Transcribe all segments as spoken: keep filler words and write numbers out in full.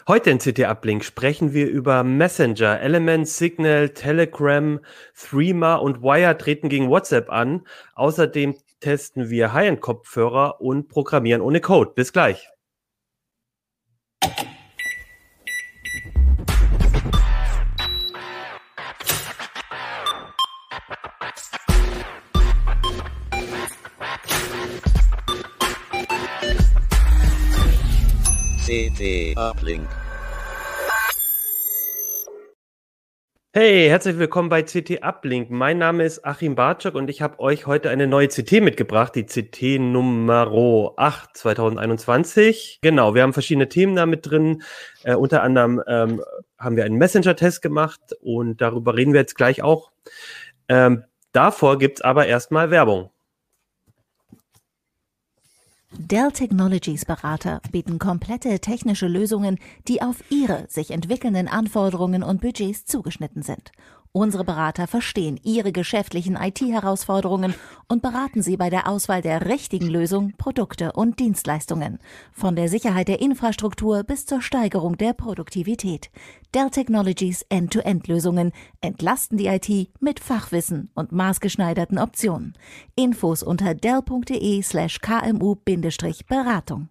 Heute in C T-Uplink sprechen wir über Messenger. Element, Signal, Telegram, Threema und Wire treten gegen WhatsApp an. Außerdem testen wir High-End-Kopfhörer und programmieren ohne Code. Bis gleich. C T-Uplink. Hey, herzlich willkommen bei C T-Uplink. Mein Name ist Achim Bartschok und ich habe euch heute eine neue C T mitgebracht, die C T Nummer acht zwanzig einundzwanzig. Genau, wir haben verschiedene Themen da mit drin. Äh, unter anderem ähm, haben wir einen Messenger-Test gemacht und darüber reden wir jetzt gleich auch. Ähm, davor gibt es aber erstmal Werbung. Dell Technologies Berater bieten komplette technische Lösungen, die auf Ihre sich entwickelnden Anforderungen und Budgets zugeschnitten sind. Unsere Berater verstehen Ihre geschäftlichen I T-Herausforderungen und beraten Sie bei der Auswahl der richtigen Lösung, Produkte und Dienstleistungen. Von der Sicherheit der Infrastruktur bis zur Steigerung der Produktivität. Dell Technologies End-to-End-Lösungen entlasten die I T mit Fachwissen und maßgeschneiderten Optionen. Infos unter dell.de slash kmu-beratung.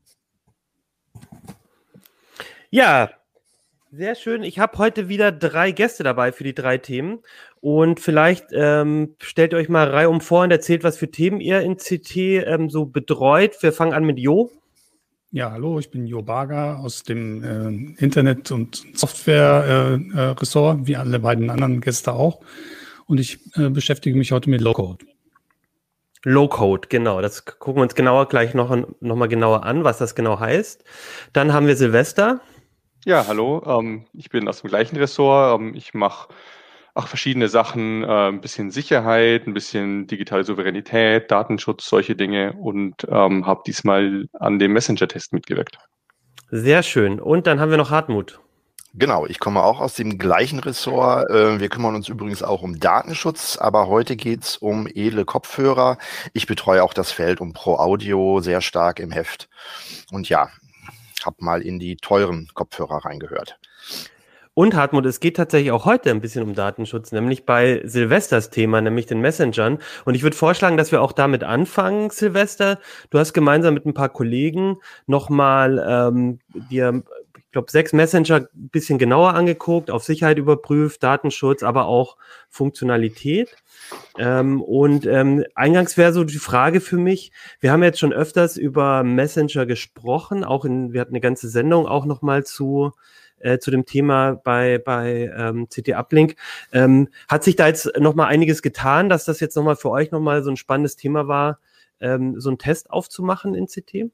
Ja, sehr schön. Ich habe heute wieder drei Gäste dabei für die drei Themen. Und vielleicht ähm, stellt ihr euch mal reihum vor und erzählt, was für Themen ihr in C T ähm, so betreut. Wir fangen an mit Jo. Ja, hallo, ich bin Jo Barger aus dem äh, Internet- und Software-Ressort, äh, äh, wie alle beiden anderen Gäste auch. Und ich äh, beschäftige mich heute mit Low-Code. Low-Code, genau. Das gucken wir uns genauer gleich noch, noch mal genauer an, was das genau heißt. Dann haben wir Silvester. Ja, hallo, ähm, ich bin aus dem gleichen Ressort. Ähm, ich mache auch verschiedene Sachen, äh, ein bisschen Sicherheit, ein bisschen digitale Souveränität, Datenschutz, solche Dinge und ähm, habe diesmal an dem Messenger-Test mitgewirkt. Sehr schön. Und dann haben wir noch Hartmut. Genau, ich komme auch aus dem gleichen Ressort. Wir kümmern uns übrigens auch um Datenschutz, aber heute geht's um edle Kopfhörer. Ich betreue auch das Feld um Pro Audio sehr stark im Heft. Und ja, habe mal in die teuren Kopfhörer reingehört. Und Hartmut, es geht tatsächlich auch heute ein bisschen um Datenschutz, nämlich bei Silvesters Thema, nämlich den Messengern. Und ich würde vorschlagen, dass wir auch damit anfangen, Silvester. Du hast gemeinsam mit ein paar Kollegen nochmal ähm, dir, ich glaube, sechs Messenger ein bisschen genauer angeguckt, auf Sicherheit überprüft, Datenschutz, aber auch Funktionalität. Ähm, und ähm, eingangs wäre so die Frage für mich, wir haben jetzt schon öfters über Messenger gesprochen, auch in, wir hatten eine ganze Sendung auch nochmal zu Äh, zu dem Thema bei, bei ähm, C T-Uplink. Ähm, hat sich da jetzt nochmal einiges getan, dass das jetzt nochmal für euch nochmal so ein spannendes Thema war, ähm, so einen Test aufzumachen in C T?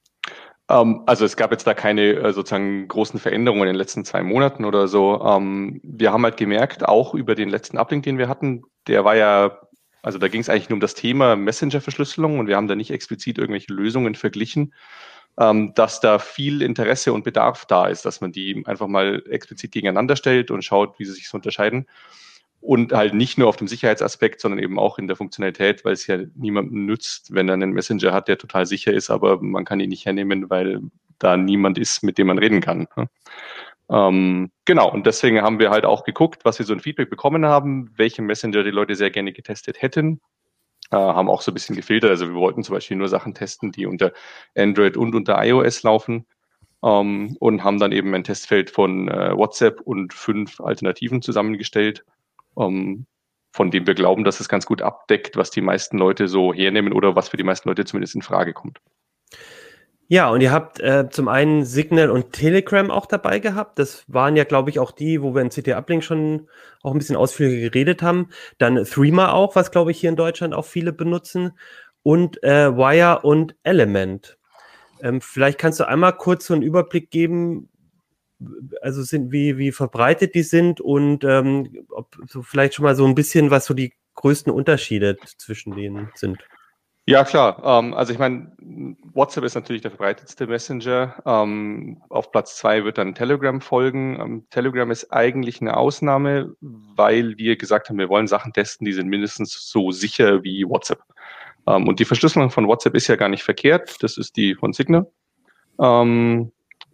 Ähm, also es gab jetzt da keine äh, sozusagen großen Veränderungen in den letzten zwei Monaten oder so. Ähm, wir haben halt gemerkt, auch über den letzten Uplink, den wir hatten, der war ja, also da ging es eigentlich nur um das Thema Messenger-Verschlüsselung und wir haben da nicht explizit irgendwelche Lösungen verglichen, ähm, dass da viel Interesse und Bedarf da ist, dass man die einfach mal explizit gegeneinander stellt und schaut, wie sie sich so unterscheiden. Und halt nicht nur auf dem Sicherheitsaspekt, sondern eben auch in der Funktionalität, weil es ja niemandem nützt, wenn er einen Messenger hat, der total sicher ist, aber man kann ihn nicht hernehmen, weil da niemand ist, mit dem man reden kann. Ähm, genau, und deswegen haben wir halt auch geguckt, was wir so ein Feedback bekommen haben, welche Messenger die Leute sehr gerne getestet hätten. Äh, haben auch so ein bisschen gefiltert. Also wir wollten zum Beispiel nur Sachen testen, die unter Android und unter iOS laufen ähm, und haben dann eben ein Testfeld von äh, WhatsApp und fünf Alternativen zusammengestellt, ähm, von dem wir glauben, dass es ganz gut abdeckt, was die meisten Leute so hernehmen oder was für die meisten Leute zumindest in Frage kommt. Ja, und ihr habt äh, zum einen Signal und Telegram auch dabei gehabt. Das waren ja, glaube ich, auch die, wo wir in C T-Uplink schon auch ein bisschen ausführlicher geredet haben. Dann Threema auch, was, glaube ich, hier in Deutschland auch viele benutzen. Und äh, Wire und Element. Ähm, vielleicht kannst du einmal kurz so einen Überblick geben, also sind, wie, wie verbreitet die sind und ähm, ob so vielleicht schon mal so ein bisschen, was so die größten Unterschiede zwischen denen sind. Ja, klar. Ähm, also ich meine, WhatsApp ist natürlich der verbreitetste Messenger. Ähm, auf Platz zwei wird dann Telegram folgen. Ähm, Telegram ist eigentlich eine Ausnahme, weil wir gesagt haben, wir wollen Sachen testen, die sind mindestens so sicher wie WhatsApp. Ähm, und die Verschlüsselung von WhatsApp ist ja gar nicht verkehrt. Das ist die von Signal. Ähm,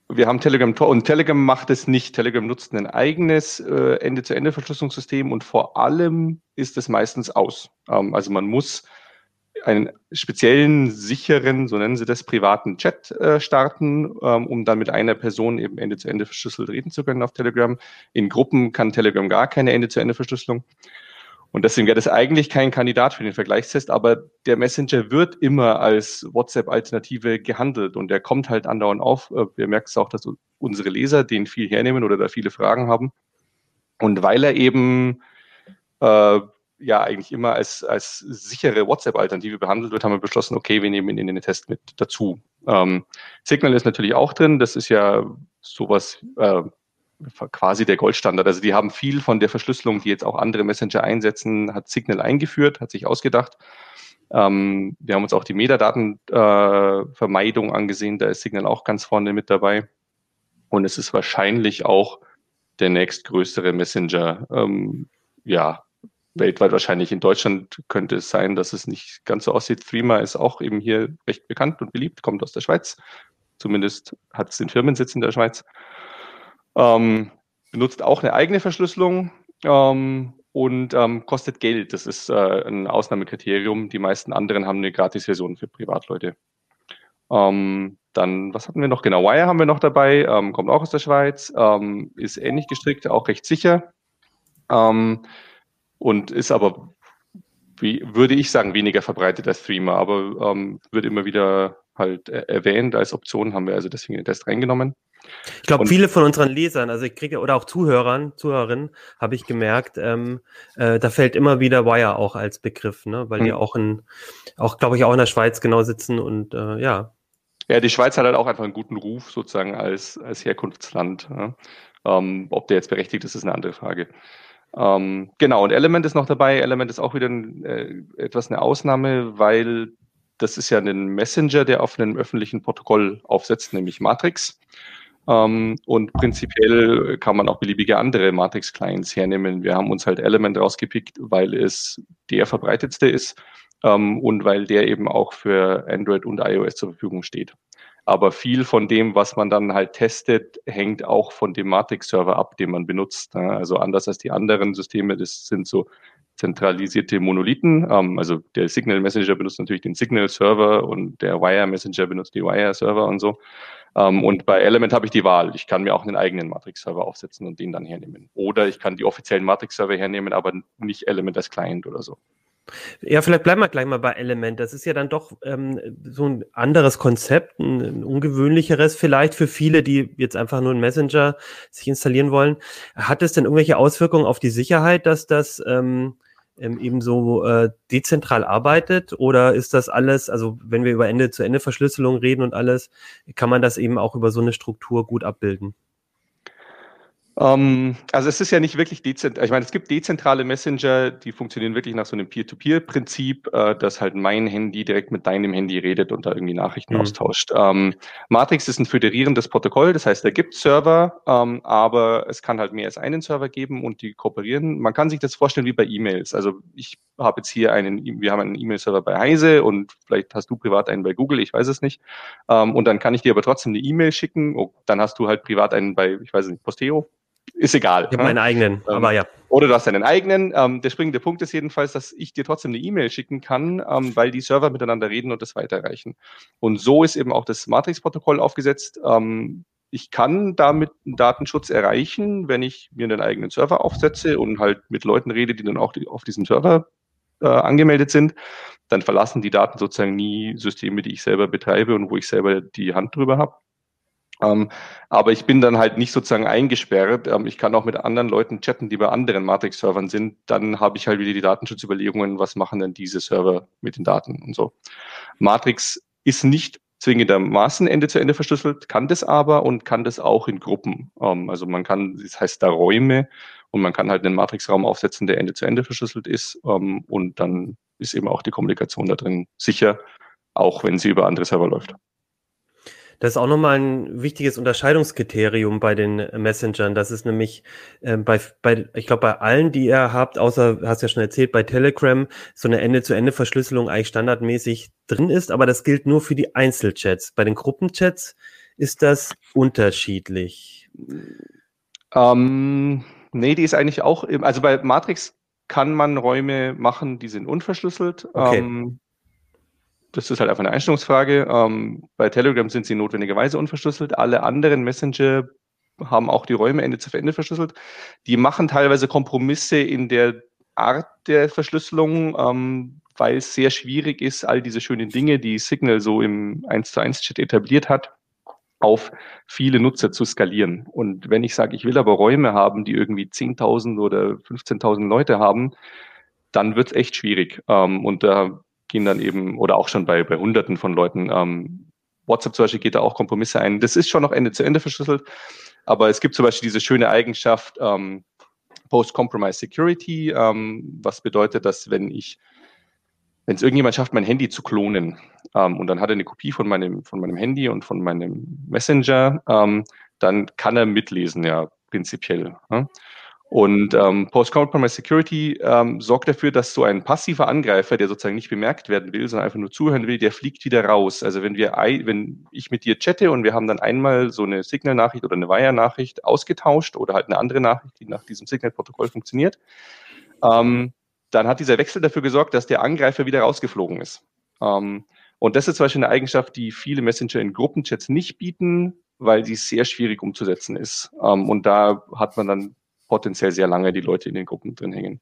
Wir haben Telegram Tor und Telegram macht es nicht. Telegram nutzt ein eigenes äh, Ende-zu-Ende-Verschlüsselungssystem und vor allem ist es meistens aus. Ähm, also man muss einen speziellen, sicheren, so nennen sie das, privaten Chat äh, starten, ähm, um dann mit einer Person eben Ende-zu-Ende verschlüsselt reden zu können auf Telegram. In Gruppen kann Telegram gar keine Ende-zu-Ende-Verschlüsselung. Und deswegen wäre das eigentlich kein Kandidat für den Vergleichstest, aber der Messenger wird immer als WhatsApp-Alternative gehandelt und der kommt halt andauernd auf. Wir merken es auch, dass unsere Leser den viel hernehmen oder da viele Fragen haben. Und weil er eben äh, ja eigentlich immer als, als sichere WhatsApp-Alternative behandelt wird, haben wir beschlossen, okay, wir nehmen ihn in den Test mit dazu. Ähm, Signal ist natürlich auch drin, das ist ja sowas äh, quasi der Goldstandard. Also die haben viel von der Verschlüsselung, die jetzt auch andere Messenger einsetzen, hat Signal eingeführt, hat sich ausgedacht. Ähm, wir haben uns auch die Metadatenvermeidung äh, angesehen, da ist Signal auch ganz vorne mit dabei. Und es ist wahrscheinlich auch der nächstgrößere Messenger. Ähm, ja, weltweit wahrscheinlich. In Deutschland könnte es sein, dass es nicht ganz so aussieht. Threema ist auch eben hier recht bekannt und beliebt, kommt aus der Schweiz. Zumindest hat es den Firmensitz in der Schweiz. Ähm, benutzt auch eine eigene Verschlüsselung ähm, und ähm, kostet Geld. Das ist äh, ein Ausnahmekriterium. Die meisten anderen haben eine Gratis-Version für Privatleute. Ähm, dann, was hatten wir noch? Genau, Wire haben wir noch dabei, ähm, kommt auch aus der Schweiz, ähm, ist ähnlich gestrickt, auch recht sicher ähm, und ist aber, wie würde ich sagen, weniger verbreitet als Threema, aber ähm, wird immer wieder halt äh, erwähnt als Option, haben wir also deswegen in den Test reingenommen. Ich glaube, viele von unseren Lesern, also ich kriege oder auch Zuhörern, Zuhörerinnen, habe ich gemerkt, ähm, äh, da fällt immer wieder Wire auch als Begriff, ne, weil mhm. die auch in, auch glaube ich auch in der Schweiz genau sitzen und äh, ja. Ja, die Schweiz hat halt auch einfach einen guten Ruf sozusagen als als Herkunftsland. Ja. Ähm, ob der jetzt berechtigt ist, ist eine andere Frage. Ähm, genau, und Element ist noch dabei. Element ist auch wieder ein, äh, etwas eine Ausnahme, weil das ist ja ein Messenger, der auf einem öffentlichen Protokoll aufsetzt, nämlich Matrix. Um, und prinzipiell kann man auch beliebige andere Matrix-Clients hernehmen. Wir haben uns halt Element rausgepickt, weil es der verbreitetste ist um, und weil der eben auch für Android und iOS zur Verfügung steht. Aber viel von dem, was man dann halt testet, hängt auch von dem Matrix-Server ab, den man benutzt. Also anders als die anderen Systeme, das sind so zentralisierte Monolithen. Um, also der Signal Messenger benutzt natürlich den Signal-Server und der Wire Messenger benutzt die Wire-Server und so. Um, und bei Element habe ich die Wahl. Ich kann mir auch einen eigenen Matrix-Server aufsetzen und den dann hernehmen. Oder ich kann die offiziellen Matrix-Server hernehmen, aber nicht Element als Client oder so. Ja, vielleicht bleiben wir gleich mal bei Element. Das ist ja dann doch ähm, so ein anderes Konzept, ein, ein ungewöhnlicheres vielleicht für viele, die jetzt einfach nur einen Messenger sich installieren wollen. Hat es denn irgendwelche Auswirkungen auf die Sicherheit, dass das ähm, eben so äh, dezentral arbeitet, oder ist das alles, also wenn wir über Ende-zu-Ende-Verschlüsselung reden und alles, kann man das eben auch über so eine Struktur gut abbilden? Um, also es ist ja nicht wirklich dezentral. Ich meine, es gibt dezentrale Messenger, die funktionieren wirklich nach so einem Peer-to-Peer-Prinzip, äh, dass halt mein Handy direkt mit deinem Handy redet und da irgendwie Nachrichten mhm. austauscht. Um, Matrix ist ein föderierendes Protokoll, das heißt, da gibt es Server, um, aber es kann halt mehr als einen Server geben und die kooperieren. Man kann sich das vorstellen wie bei E-Mails. Also ich habe jetzt hier einen, wir haben einen E-Mail-Server bei Heise und vielleicht hast du privat einen bei Google, ich weiß es nicht. Um, und dann kann ich dir aber trotzdem eine E-Mail schicken. Oh, dann hast du halt privat einen bei, ich weiß nicht, Posteo. Ist egal. Ich habe meinen eigenen, ähm, aber ja. Oder du hast deinen eigenen. Ähm, der springende Punkt ist jedenfalls, dass ich dir trotzdem eine E-Mail schicken kann, ähm, weil die Server miteinander reden und das weiterreichen. Und so ist eben auch das Matrix-Protokoll aufgesetzt. Ähm, ich kann damit einen Datenschutz erreichen, wenn ich mir einen eigenen Server aufsetze und halt mit Leuten rede, die dann auch die, auf diesem Server äh, angemeldet sind. Dann verlassen die Daten sozusagen nie Systeme, die ich selber betreibe und wo ich selber die Hand drüber habe. Um, aber ich bin dann halt nicht sozusagen eingesperrt. Um, ich kann auch mit anderen Leuten chatten, die bei anderen Matrix-Servern sind. Dann habe ich halt wieder die Datenschutzüberlegungen, was machen denn diese Server mit den Daten und so. Matrix ist nicht zwingendermaßen Ende-zu-Ende verschlüsselt, kann das aber und kann das auch in Gruppen. Um, also man kann, das heißt da Räume, und man kann halt einen Matrix-Raum aufsetzen, der Ende-zu-Ende verschlüsselt ist. Um, und dann ist eben auch die Kommunikation da drin sicher, auch wenn sie über andere Server läuft. Das ist auch nochmal ein wichtiges Unterscheidungskriterium bei den Messengern. Das ist nämlich äh, bei, bei, ich glaube, bei allen, die ihr habt, außer, hast ja schon erzählt, bei Telegram, so eine Ende-zu-Ende-Verschlüsselung eigentlich standardmäßig drin ist, aber das gilt nur für die Einzelchats. Bei den Gruppenchats ist das unterschiedlich? Ähm, nee, die ist eigentlich auch, im, also bei Matrix kann man Räume machen, die sind unverschlüsselt. Okay. Ähm, das ist halt einfach eine Einstellungsfrage. Ähm, bei Telegram sind sie notwendigerweise unverschlüsselt. Alle anderen Messenger haben auch die Räume Ende zu Ende verschlüsselt. Die machen teilweise Kompromisse in der Art der Verschlüsselung, ähm, weil es sehr schwierig ist, all diese schönen Dinge, die Signal so im eins zu eins Chat etabliert hat, auf viele Nutzer zu skalieren. Und wenn ich sage, ich will aber Räume haben, die irgendwie zehntausend oder fünfzehntausend Leute haben, dann wird es echt schwierig. Ähm, und da gehen dann eben, oder auch schon bei, bei Hunderten von Leuten, ähm, WhatsApp zum Beispiel geht da auch Kompromisse ein. Das ist schon noch Ende zu Ende verschlüsselt, aber es gibt zum Beispiel diese schöne Eigenschaft ähm, Post-Compromise Security, ähm, was bedeutet, dass wenn ich, wenn es irgendjemand schafft, mein Handy zu klonen, ähm, und dann hat er eine Kopie von meinem, von meinem Handy und von meinem Messenger, ähm, dann kann er mitlesen, ja, prinzipiell. Ja? Und ähm, Post-Compromise Security ähm, sorgt dafür, dass so ein passiver Angreifer, der sozusagen nicht bemerkt werden will, sondern einfach nur zuhören will, der fliegt wieder raus. Also wenn wir, wenn ich mit dir chatte und wir haben dann einmal so eine Signal-Nachricht oder eine Wire-Nachricht ausgetauscht oder halt eine andere Nachricht, die nach diesem Signal-Protokoll funktioniert, ähm, dann hat dieser Wechsel dafür gesorgt, dass der Angreifer wieder rausgeflogen ist. Ähm, und das ist zum Beispiel eine Eigenschaft, die viele Messenger in Gruppenchats nicht bieten, weil sie sehr schwierig umzusetzen ist. Ähm, und da hat man dann potenziell sehr lange die Leute in den Gruppen drin hängen.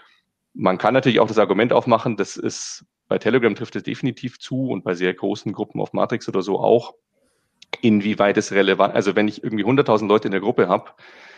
Man kann natürlich auch das Argument aufmachen, das ist, bei Telegram trifft es definitiv zu und bei sehr großen Gruppen auf Matrix oder so auch, inwieweit es relevant, also wenn ich irgendwie hunderttausend Leute in der Gruppe habe,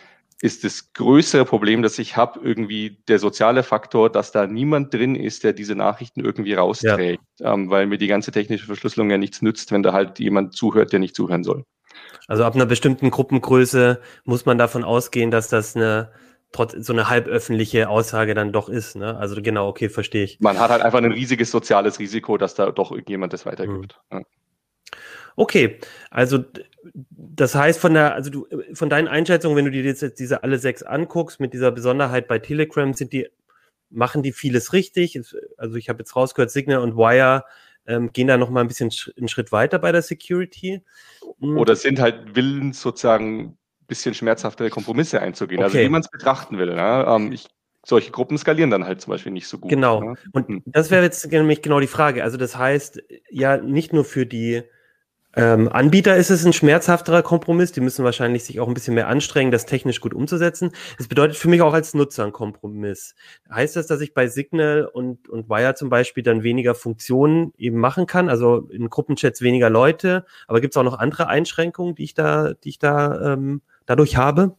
ist das größere Problem, das ich habe, irgendwie der soziale Faktor, dass da niemand drin ist, der diese Nachrichten irgendwie rausträgt, ja. ähm, weil mir die ganze technische Verschlüsselung ja nichts nützt, wenn da halt jemand zuhört, der nicht zuhören soll. Also ab einer bestimmten Gruppengröße muss man davon ausgehen, dass das eine trotz so eine halböffentliche Aussage dann doch ist, ne? Also genau, okay, verstehe ich. Man hat halt einfach ein riesiges soziales Risiko, dass da doch irgendjemand das weitergibt. Hm. Ja. Okay, also das heißt von der, also du von deinen Einschätzungen, wenn du dir jetzt diese alle sechs anguckst, mit dieser Besonderheit bei Telegram, sind die, machen die vieles richtig? Also ich habe jetzt rausgehört, Signal und Wire ähm, gehen da noch mal ein bisschen einen Schritt weiter bei der Security. Oder sind halt willens, sozusagen ein bisschen schmerzhaftere Kompromisse einzugehen. Okay. Also wie man es betrachten will. Ne? Ähm, ich, solche Gruppen skalieren dann halt zum Beispiel nicht so gut. Genau. Ne? Und hm. das wäre jetzt nämlich genau die Frage. Also das heißt, ja, nicht nur für die ähm, Anbieter ist es ein schmerzhafterer Kompromiss. Die müssen wahrscheinlich sich auch ein bisschen mehr anstrengen, das technisch gut umzusetzen. Es bedeutet für mich auch als Nutzer ein Kompromiss. Heißt das, dass ich bei Signal und, und Wire zum Beispiel dann weniger Funktionen eben machen kann? Also in Gruppenchats weniger Leute. Aber gibt es auch noch andere Einschränkungen, die ich da, die ich da ähm, dadurch habe?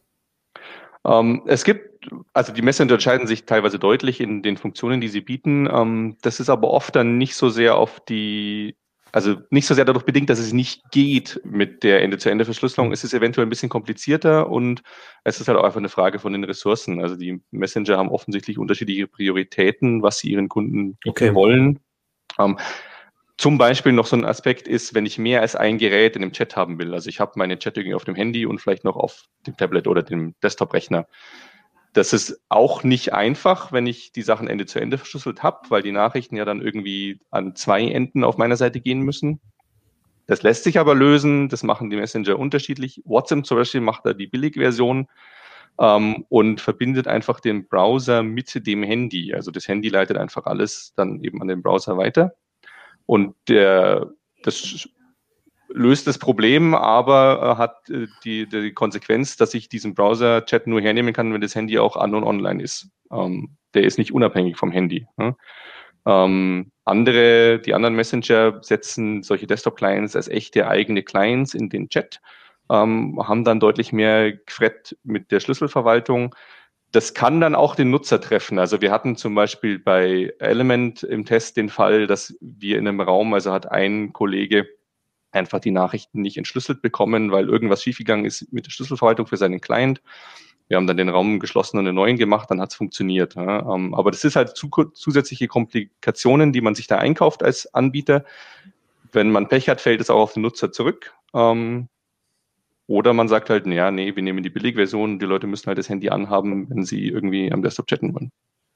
Ähm, es gibt, also die Messenger unterscheiden sich teilweise deutlich in den Funktionen, die sie bieten. Ähm, das ist aber oft dann nicht so sehr auf die Also nicht so sehr dadurch bedingt, dass es nicht geht mit der Ende-zu-Ende-Verschlüsselung. Es ist eventuell ein bisschen komplizierter und es ist halt auch einfach eine Frage von den Ressourcen. Also die Messenger haben offensichtlich unterschiedliche Prioritäten, was sie ihren Kunden bieten okay. wollen. Ähm, zum Beispiel noch so ein Aspekt ist, wenn ich mehr als ein Gerät in dem Chat haben will. Also ich habe meine Chat irgendwie auf dem Handy und vielleicht noch auf dem Tablet oder dem Desktop-Rechner. Das ist auch nicht einfach, wenn ich die Sachen Ende zu Ende verschlüsselt habe, weil die Nachrichten ja dann irgendwie an zwei Enden auf meiner Seite gehen müssen. Das lässt sich aber lösen, das machen die Messenger unterschiedlich. WhatsApp zum Beispiel macht da die Billigversion ähm, und verbindet einfach den Browser mit dem Handy. Also das Handy leitet einfach alles dann eben an den Browser weiter. Und der, das löst das Problem, aber hat die, die Konsequenz, dass ich diesen Browser-Chat nur hernehmen kann, wenn das Handy auch an und online ist. Ähm, der ist nicht unabhängig vom Handy. Ne? Ähm, andere, die anderen Messenger setzen solche Desktop-Clients als echte eigene Clients in den Chat, ähm, haben dann deutlich mehr Gefrett mit der Schlüsselverwaltung. Das kann dann auch den Nutzer treffen. Also wir hatten zum Beispiel bei Element im Test den Fall, dass wir in einem Raum, also hat ein Kollege einfach die Nachrichten nicht entschlüsselt bekommen, weil irgendwas schiefgegangen ist mit der Schlüsselverwaltung für seinen Client. Wir haben dann den Raum geschlossen und einen neuen gemacht, dann hat es funktioniert. Ja. Aber das ist halt zu, zusätzliche Komplikationen, die man sich da einkauft als Anbieter. Wenn man Pech hat, fällt es auch auf den Nutzer zurück. Ähm, oder man sagt halt, naja, nee, wir nehmen die Billigversion, die Leute müssen halt das Handy anhaben, wenn sie irgendwie am Desktop chatten wollen.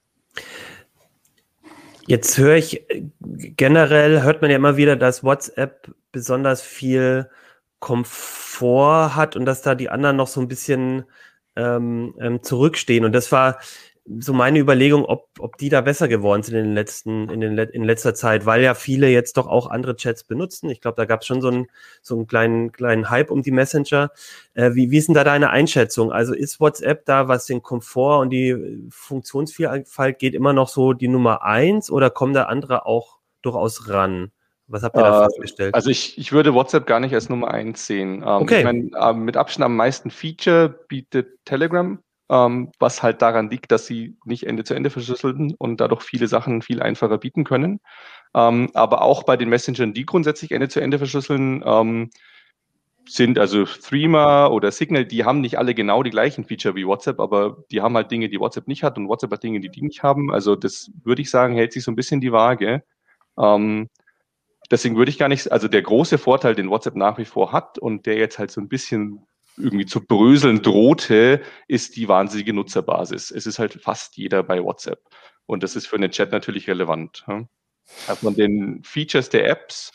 Jetzt höre ich, generell hört man ja immer wieder, dass WhatsApp besonders viel Komfort hat und dass da die anderen noch so ein bisschen ähm, ähm, zurückstehen. Und das war so meine Überlegung, ob, ob die da besser geworden sind in den letzten, in den in letzter Zeit, weil ja viele jetzt doch auch andere Chats benutzen. Ich glaube, da gab es schon so einen so einen kleinen kleinen Hype um die Messenger. Äh, wie wie ist denn da deine Einschätzung? Also ist WhatsApp da, was den Komfort und die Funktionsvielfalt geht, immer noch so die Nummer eins oder kommen da andere auch durchaus ran? Was habt ihr da Äh, festgestellt? Also ich, ich würde WhatsApp gar nicht als Nummer eins sehen. Ähm, Okay. Ich meine, ähm, mit Abstand am meisten Feature bietet Telegram, ähm, was halt daran liegt, dass sie nicht Ende zu Ende verschlüsseln und dadurch viele Sachen viel einfacher bieten können. Ähm, aber auch bei den Messengern, die grundsätzlich Ende zu Ende verschlüsseln, ähm, sind also Threema oder Signal, die haben nicht alle genau die gleichen Feature wie WhatsApp, aber die haben halt Dinge, die WhatsApp nicht hat und WhatsApp hat Dinge, die die nicht haben. Also das würde ich sagen, hält sich so ein bisschen die Waage. Ähm, Deswegen würde ich gar nicht, also der große Vorteil, den WhatsApp nach wie vor hat und der jetzt halt so ein bisschen irgendwie zu bröseln drohte, ist die wahnsinnige Nutzerbasis. Es ist halt fast jeder bei WhatsApp. Und das ist für einen Chat natürlich relevant. Von den Features der Apps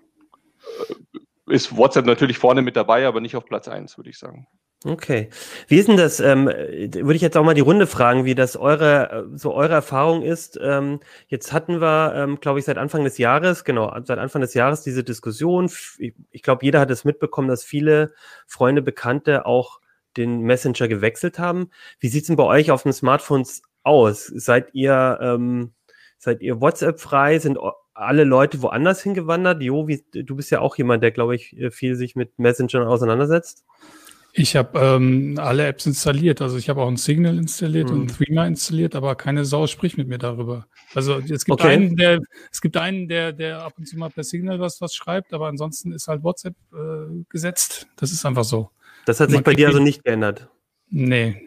ist WhatsApp natürlich vorne mit dabei, aber nicht auf Platz eins, würde ich sagen. Okay. Wie ist denn das, ähm, würde ich jetzt auch mal die Runde fragen, wie das eure, so eure Erfahrung ist. Ähm, jetzt hatten wir, ähm, glaube ich, seit Anfang des Jahres, genau, seit Anfang des Jahres diese Diskussion. Ich, ich glaube, jeder hat es mitbekommen, dass viele Freunde, Bekannte auch den Messenger gewechselt haben. Wie sieht's denn bei euch auf den Smartphones aus? Seid ihr, ähm, seid ihr WhatsApp-frei? Sind alle Leute woanders hingewandert? Jo, wie, du bist ja auch jemand, der, glaube ich, viel sich mit Messengern auseinandersetzt. Ich habe ähm, alle Apps installiert. Also ich habe auch ein Signal installiert Hm. und Threema installiert, aber keine Sau spricht mit mir darüber. Also es gibt Okay. einen, der es gibt einen, der der ab und zu mal per Signal was was schreibt, aber ansonsten ist halt WhatsApp äh, gesetzt. Das ist einfach so. Das hat sich Man bei dir kriegt- also nicht geändert. Nee.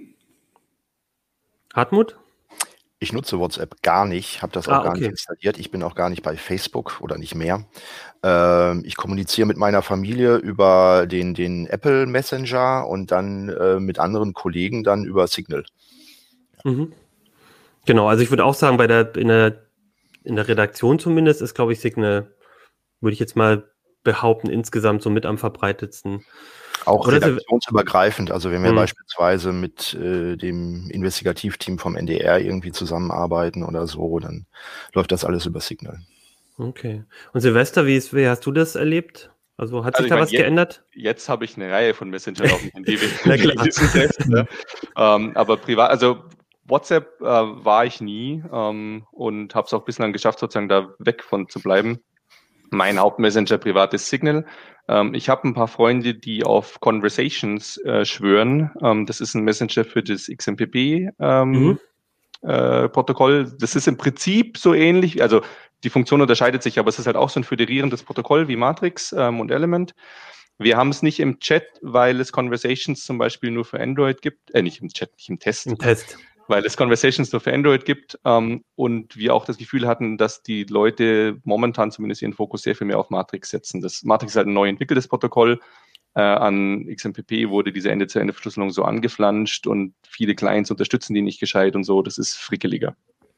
Hartmut? Ich nutze WhatsApp gar nicht, habe das auch Ah, gar okay. nicht installiert. Ich bin auch gar nicht bei Facebook oder nicht mehr. Ähm, ich kommuniziere mit meiner Familie über den, den Apple Messenger und dann äh, mit anderen Kollegen dann über Signal. Mhm. Genau, also ich würde auch sagen, bei der, in der, in der Redaktion zumindest ist, glaube ich, Signal, würde ich jetzt mal behaupten, insgesamt so mit am verbreitetsten. Auch Oder sie- redaktionsübergreifend. Also wenn wir Hm. beispielsweise mit äh, dem Investigativteam vom N D R irgendwie zusammenarbeiten oder so, dann läuft das alles über Signal. Okay. Und Silvester, wie, ist, wie hast du das erlebt? Also hat Also sich ich da meine, was jetzt- geändert? Jetzt habe ich eine Reihe von Messengern auf dem Handy. Na klar. Ne? ähm, aber privat, also WhatsApp äh, war ich nie ähm, und habe es auch bislang geschafft, sozusagen da weg von zu bleiben. Mein Hauptmessenger privat ist Signal. Ähm, ich habe ein paar Freunde, die auf Conversations äh, schwören. Ähm, das ist ein Messenger für das X M P P ähm, Mhm. äh, Protokoll. Das ist im Prinzip so ähnlich, also die Funktion unterscheidet sich, aber es ist halt auch so ein föderierendes Protokoll wie Matrix ähm, und Element. Wir haben es nicht im Chat, weil es Conversations zum Beispiel nur für Android gibt, äh, nicht im Chat, nicht im Test, Im Test. weil es Conversations nur für Android gibt ähm, und wir auch das Gefühl hatten, dass die Leute momentan zumindest ihren Fokus sehr viel mehr auf Matrix setzen. Das Matrix ist halt ein neu entwickeltes Protokoll. Äh, an X M P P wurde diese Ende-zu-Ende-Verschlüsselung so angeflanscht und viele Clients unterstützen die nicht gescheit und so. Das ist frickeliger.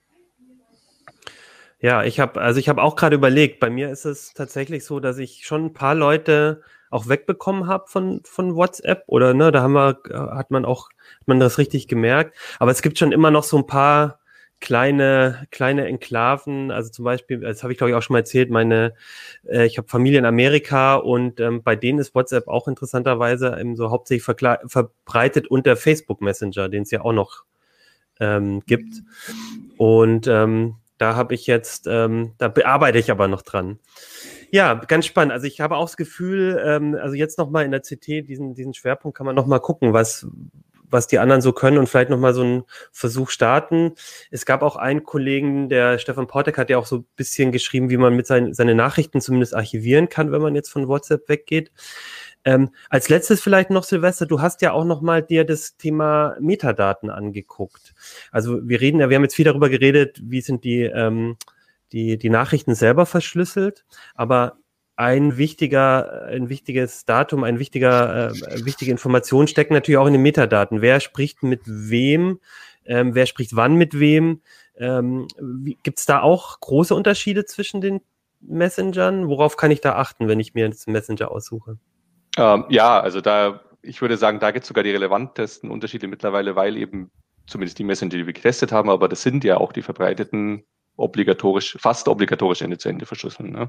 Ja, ich habe, also ich habe auch gerade überlegt, bei mir ist es tatsächlich so, dass ich schon ein paar Leute auch wegbekommen habe von, von WhatsApp oder ne, da haben wir, hat man auch, hat man das richtig gemerkt. Aber es gibt schon immer noch so ein paar kleine, kleine Enklaven, also zum Beispiel, das habe ich glaube ich auch schon mal erzählt, meine, äh, ich habe Familie in Amerika und ähm, bei denen ist WhatsApp auch interessanterweise eben so hauptsächlich verkle- verbreitet unter Facebook Messenger, den es ja auch noch ähm, gibt. Und ähm, da habe ich jetzt, ähm, da bearbeite ich aber noch dran. Ja, ganz spannend. Also ich habe auch das Gefühl, ähm, also jetzt nochmal in der C T, diesen, diesen Schwerpunkt kann man nochmal gucken, was, was die anderen so können und vielleicht nochmal so einen Versuch starten. Es gab auch einen Kollegen, der Stefan Portek hat ja auch so ein bisschen geschrieben, wie man mit seinen seine Nachrichten zumindest archivieren kann, wenn man jetzt von WhatsApp weggeht. Ähm, als letztes vielleicht noch, Silvester, du hast ja auch noch mal dir das Thema Metadaten angeguckt. Also wir reden ja, wir haben jetzt viel darüber geredet, wie sind die, ähm, die, die Nachrichten selber verschlüsselt, aber ein wichtiger, ein wichtiges Datum, ein wichtiger, äh, wichtige Information stecken natürlich auch in den Metadaten. Wer spricht mit wem? Ähm, wer spricht wann mit wem? Ähm, Gibt es da auch große Unterschiede zwischen den Messengern? Worauf kann ich da achten, wenn ich mir jetzt einen Messenger aussuche? Ähm, ja, also da, ich würde sagen, da gibt es sogar die relevantesten Unterschiede mittlerweile, weil eben zumindest die Messenger, die wir getestet haben, aber das sind ja auch die verbreiteten obligatorisch, fast obligatorisch Ende-zu-Ende verschlüsseln. Ne?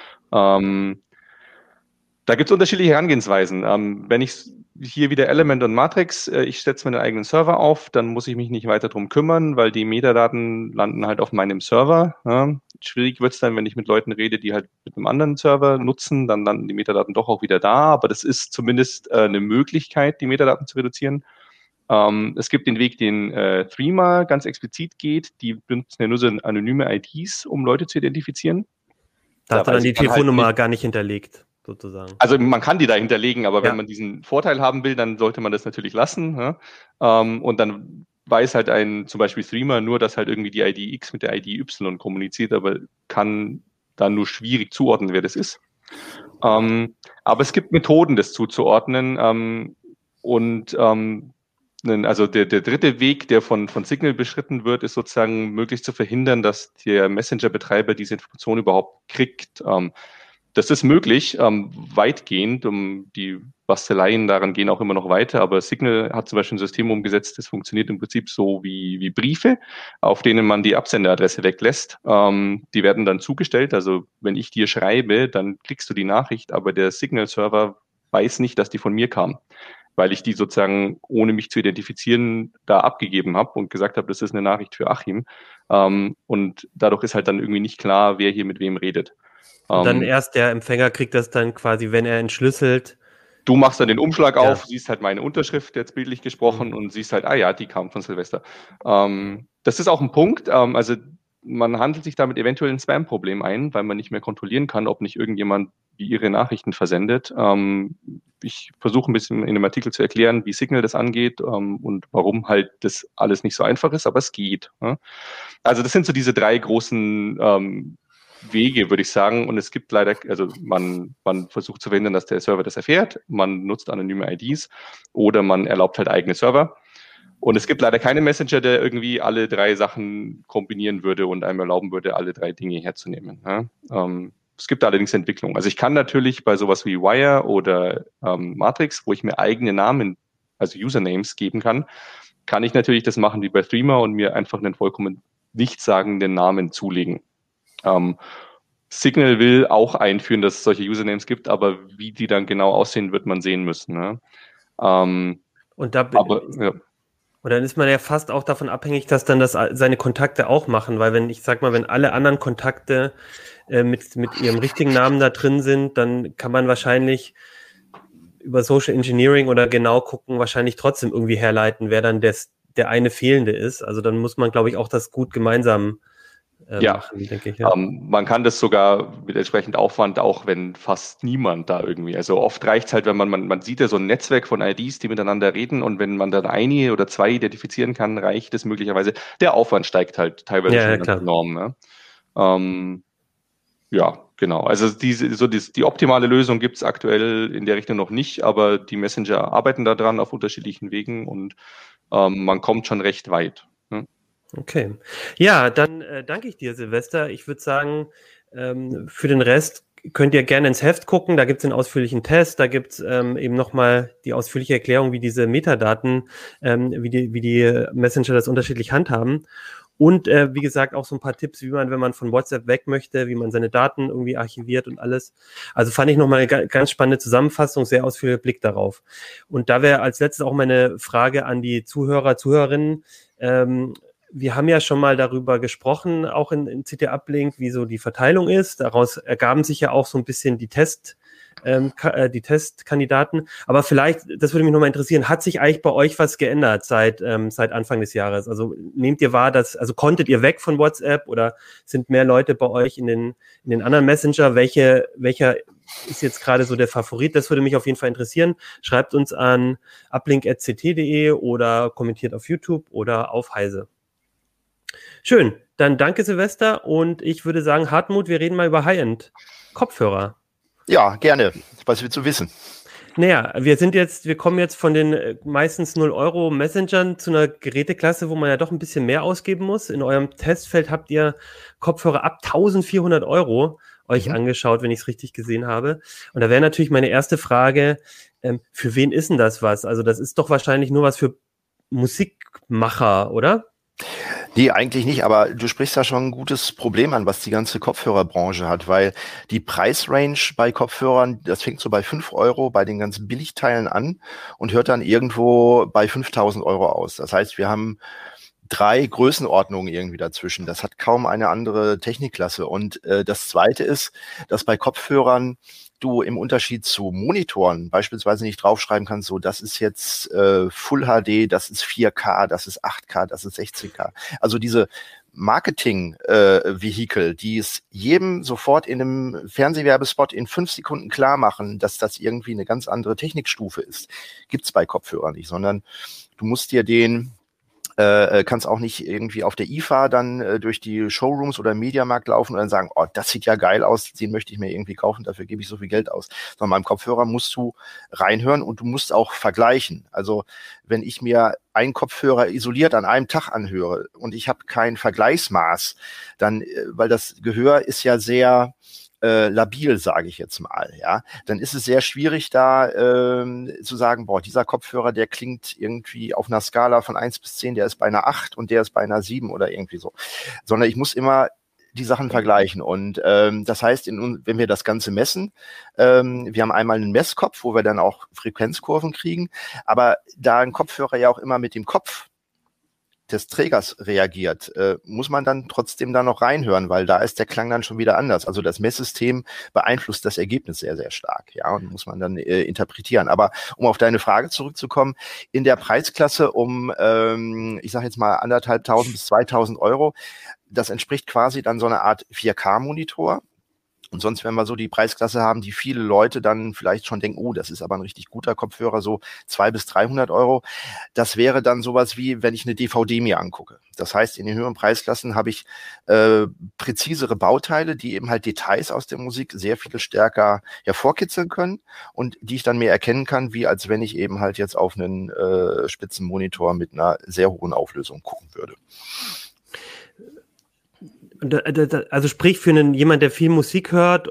Ähm, Da gibt es unterschiedliche Herangehensweisen. Ähm, wenn ich hier wieder Element und Matrix, äh, ich setze meinen eigenen Server auf, dann muss ich mich nicht weiter drum kümmern, weil die Metadaten landen halt auf meinem Server. Ja. Schwierig wird es dann, wenn ich mit Leuten rede, die halt mit einem anderen Server nutzen, dann landen die Metadaten doch auch wieder da, aber das ist zumindest äh, eine Möglichkeit, die Metadaten zu reduzieren. Ähm, es gibt den Weg, den äh, Threema ganz explizit geht. Die benutzen ja nur so anonyme I Ds, um Leute zu identifizieren. Da hat Da er dann weiß die ich dann halt Telefonnummer nicht- gar nicht hinterlegt, sozusagen. Also man kann die da hinterlegen, aber Ja. wenn man diesen Vorteil haben will, dann sollte man das natürlich lassen. Ja? Ähm, und dann weiß halt ein zum Beispiel Threema nur, dass halt irgendwie die I D X mit der I D Y kommuniziert, aber kann dann nur schwierig zuordnen, wer das ist. Ähm, aber es gibt Methoden, das zuzuordnen. Ähm, und ähm, nen- also der, der dritte Weg, der von, von Signal beschritten wird, ist sozusagen möglichst zu verhindern, dass der Messenger-Betreiber diese Information überhaupt kriegt. Ähm, das ist möglich, ähm, weitgehend. Um die Basteleien daran gehen auch immer noch weiter, aber Signal hat zum Beispiel ein System umgesetzt, das funktioniert im Prinzip so wie, wie Briefe, auf denen man die Absenderadresse weglässt. Ähm, die werden dann zugestellt. Also wenn ich dir schreibe, dann kriegst du die Nachricht, aber der Signal-Server weiß nicht, dass die von mir kam, weil ich die sozusagen, ohne mich zu identifizieren, da abgegeben habe und gesagt habe, das ist eine Nachricht für Achim. Ähm, und dadurch ist halt dann irgendwie nicht klar, wer hier mit wem redet. Und dann Ähm, erst der Empfänger kriegt das dann quasi, wenn er entschlüsselt. Du machst dann den Umschlag Ja. auf, siehst halt meine Unterschrift, jetzt bildlich gesprochen, Mhm. und siehst halt, ah ja, die kam von Silvester. Ähm, das ist auch ein Punkt. Ähm, also man handelt sich damit eventuell ein Spam-Problem ein, weil man nicht mehr kontrollieren kann, ob nicht irgendjemand wie ihre Nachrichten versendet. Ähm, ich versuche ein bisschen in einem Artikel zu erklären, wie Signal das angeht ähm, und warum halt das alles nicht so einfach ist, aber es geht. Ja? Also das sind so diese drei großen ähm, Wege, würde ich sagen. Und es gibt leider, also man, man versucht zu verhindern, dass der Server das erfährt. Man nutzt anonyme I Ds oder man erlaubt halt eigene Server. Und es gibt leider keinen Messenger, der irgendwie alle drei Sachen kombinieren würde und einem erlauben würde, alle drei Dinge herzunehmen. Ja? Ähm, es gibt allerdings Entwicklungen. Also ich kann natürlich bei sowas wie Wire oder ähm, Matrix, wo ich mir eigene Namen, also Usernames geben kann, kann ich natürlich das machen wie bei Threema und mir einfach einen vollkommen nichtssagenden Namen zulegen. Ähm, Signal will auch einführen, dass es solche Usernames gibt, aber wie die dann genau aussehen, wird man sehen müssen. Ne? Ähm, Und da, aber, ja. und dann ist man ja fast auch davon abhängig, dass dann das seine Kontakte auch machen, weil wenn, ich sag mal, wenn alle anderen Kontakte äh, mit, mit ihrem richtigen Namen da drin sind, dann kann man wahrscheinlich über Social Engineering oder genau gucken, wahrscheinlich trotzdem irgendwie herleiten, wer dann des, der eine Fehlende ist. Also dann muss man, glaube ich, auch das gut gemeinsam äh, Ja. machen, denke ich. Ja. Ähm, man kann das sogar mit entsprechend Aufwand, auch wenn fast niemand da irgendwie, also oft reicht es halt, wenn man, man, man sieht ja so ein Netzwerk von I Ds, die miteinander reden, und wenn man dann eine oder zwei identifizieren kann, reicht es möglicherweise. Der Aufwand steigt halt teilweise Ja, schon ja, ganz klar. enorm. Ne? Ähm, ja, genau. Also diese, so die, die optimale Lösung gibt es aktuell in der Richtung noch nicht, aber die Messenger arbeiten da dran auf unterschiedlichen Wegen und ähm, man kommt schon recht weit. Ne? Okay. Ja, dann äh, danke ich dir, Silvester. Ich würde sagen, ähm, für den Rest könnt ihr gerne ins Heft gucken. Da gibt es einen ausführlichen Test. Da gibt es ähm, eben nochmal die ausführliche Erklärung, wie diese Metadaten, ähm, wie die, wie die Messenger das unterschiedlich handhaben. Und äh, wie gesagt, auch so ein paar Tipps, wie man, wenn man von WhatsApp weg möchte, wie man seine Daten irgendwie archiviert und alles. Also fand ich nochmal eine ga- ganz spannende Zusammenfassung, sehr ausführlicher Blick darauf. Und da wäre als letztes auch meine Frage an die Zuhörer, Zuhörerinnen. Ähm, wir haben ja schon mal darüber gesprochen, auch in, in C T Uplink, wie so die Verteilung ist. Daraus ergaben sich ja auch so ein bisschen die Test, ähm, ka- äh, die Testkandidaten. Aber vielleicht, das würde mich nochmal interessieren, hat sich eigentlich bei euch was geändert seit, ähm, seit Anfang des Jahres? Also nehmt ihr wahr, dass, also konntet ihr weg von WhatsApp oder sind mehr Leute bei euch in den, in den anderen Messenger? Welche, welcher ist jetzt gerade so der Favorit? Das würde mich auf jeden Fall interessieren. Schreibt uns an uplink at c t punkt d e oder kommentiert auf YouTube oder auf Heise. Schön, dann danke Silvester und ich würde sagen, Hartmut, wir reden mal über High-End-Kopfhörer. Ja, gerne. Was willst du wissen? Naja, wir sind jetzt, wir kommen jetzt von den äh, meistens null Euro Messengern zu einer Geräteklasse, wo man ja doch ein bisschen mehr ausgeben muss. In eurem Testfeld habt ihr Kopfhörer ab eintausendvierhundert Euro. euch mhm. angeschaut, wenn ich es richtig gesehen habe. Und da wäre natürlich meine erste Frage, ähm, für wen ist denn das was? Also das ist doch wahrscheinlich nur was für Musikmacher, oder? Nee, eigentlich nicht, aber du sprichst da schon ein gutes Problem an, was die ganze Kopfhörerbranche hat, weil die Preisrange bei Kopfhörern, das fängt so bei fünf Euro bei den ganzen Billigteilen an und hört dann irgendwo bei fünftausend Euro aus. Das heißt, wir haben drei Größenordnungen irgendwie dazwischen. Das hat kaum eine andere Technikklasse. Und äh, das Zweite ist, dass bei Kopfhörern du im Unterschied zu Monitoren beispielsweise nicht draufschreiben kannst, so das ist jetzt äh, Full H D, das ist vier K, das ist acht K, das ist sechzehn K. Also diese Marketing-Vehikel, äh, die es jedem sofort in einem Fernsehwerbespot in fünf Sekunden klar machen, dass das irgendwie eine ganz andere Technikstufe ist, gibt's bei Kopfhörern nicht, sondern du musst dir den Äh, kannst auch nicht irgendwie auf der I F A dann äh, durch die Showrooms oder Mediamarkt laufen und dann sagen, oh, das sieht ja geil aus, den möchte ich mir irgendwie kaufen, dafür gebe ich so viel Geld aus. Sondern beim Kopfhörer musst du reinhören und du musst auch vergleichen. Also wenn ich mir einen Kopfhörer isoliert an einem Tag anhöre und ich habe kein Vergleichsmaß, dann, äh, weil das Gehör ist ja sehr Äh, labil, sage ich jetzt mal, ja, dann ist es sehr schwierig, da ähm, zu sagen, boah, dieser Kopfhörer, der klingt irgendwie auf einer Skala von eins bis zehn, der ist bei einer acht und der ist bei einer sieben oder irgendwie so. Sondern ich muss immer die Sachen vergleichen. Und ähm, das heißt, in, wenn wir das Ganze messen, ähm, wir haben einmal einen Messkopf, wo wir dann auch Frequenzkurven kriegen, aber da ein Kopfhörer ja auch immer mit dem Kopf des Trägers reagiert, äh, muss man dann trotzdem da noch reinhören, weil da ist der Klang dann schon wieder anders. Also das Messsystem beeinflusst das Ergebnis sehr, sehr stark, ja, und muss man dann äh, interpretieren. Aber um auf deine Frage zurückzukommen, in der Preisklasse um, ähm, ich sage jetzt mal anderthalbtausend bis zweitausend Euro, das entspricht quasi dann so eine Art vier K-Monitor. Und sonst, wenn wir so die Preisklasse haben, die viele Leute dann vielleicht schon denken, oh, das ist aber ein richtig guter Kopfhörer, so zweihundert bis dreihundert Euro. Das wäre dann sowas wie, wenn ich eine D V D mir angucke. Das heißt, in den höheren Preisklassen habe ich äh, präzisere Bauteile, die eben halt Details aus der Musik sehr viel stärker hervorkitzeln können und die ich dann mehr erkennen kann, wie als wenn ich eben halt jetzt auf einen äh, Spitzenmonitor mit einer sehr hohen Auflösung gucken würde. Also sprich für einen jemand, der viel Musik hört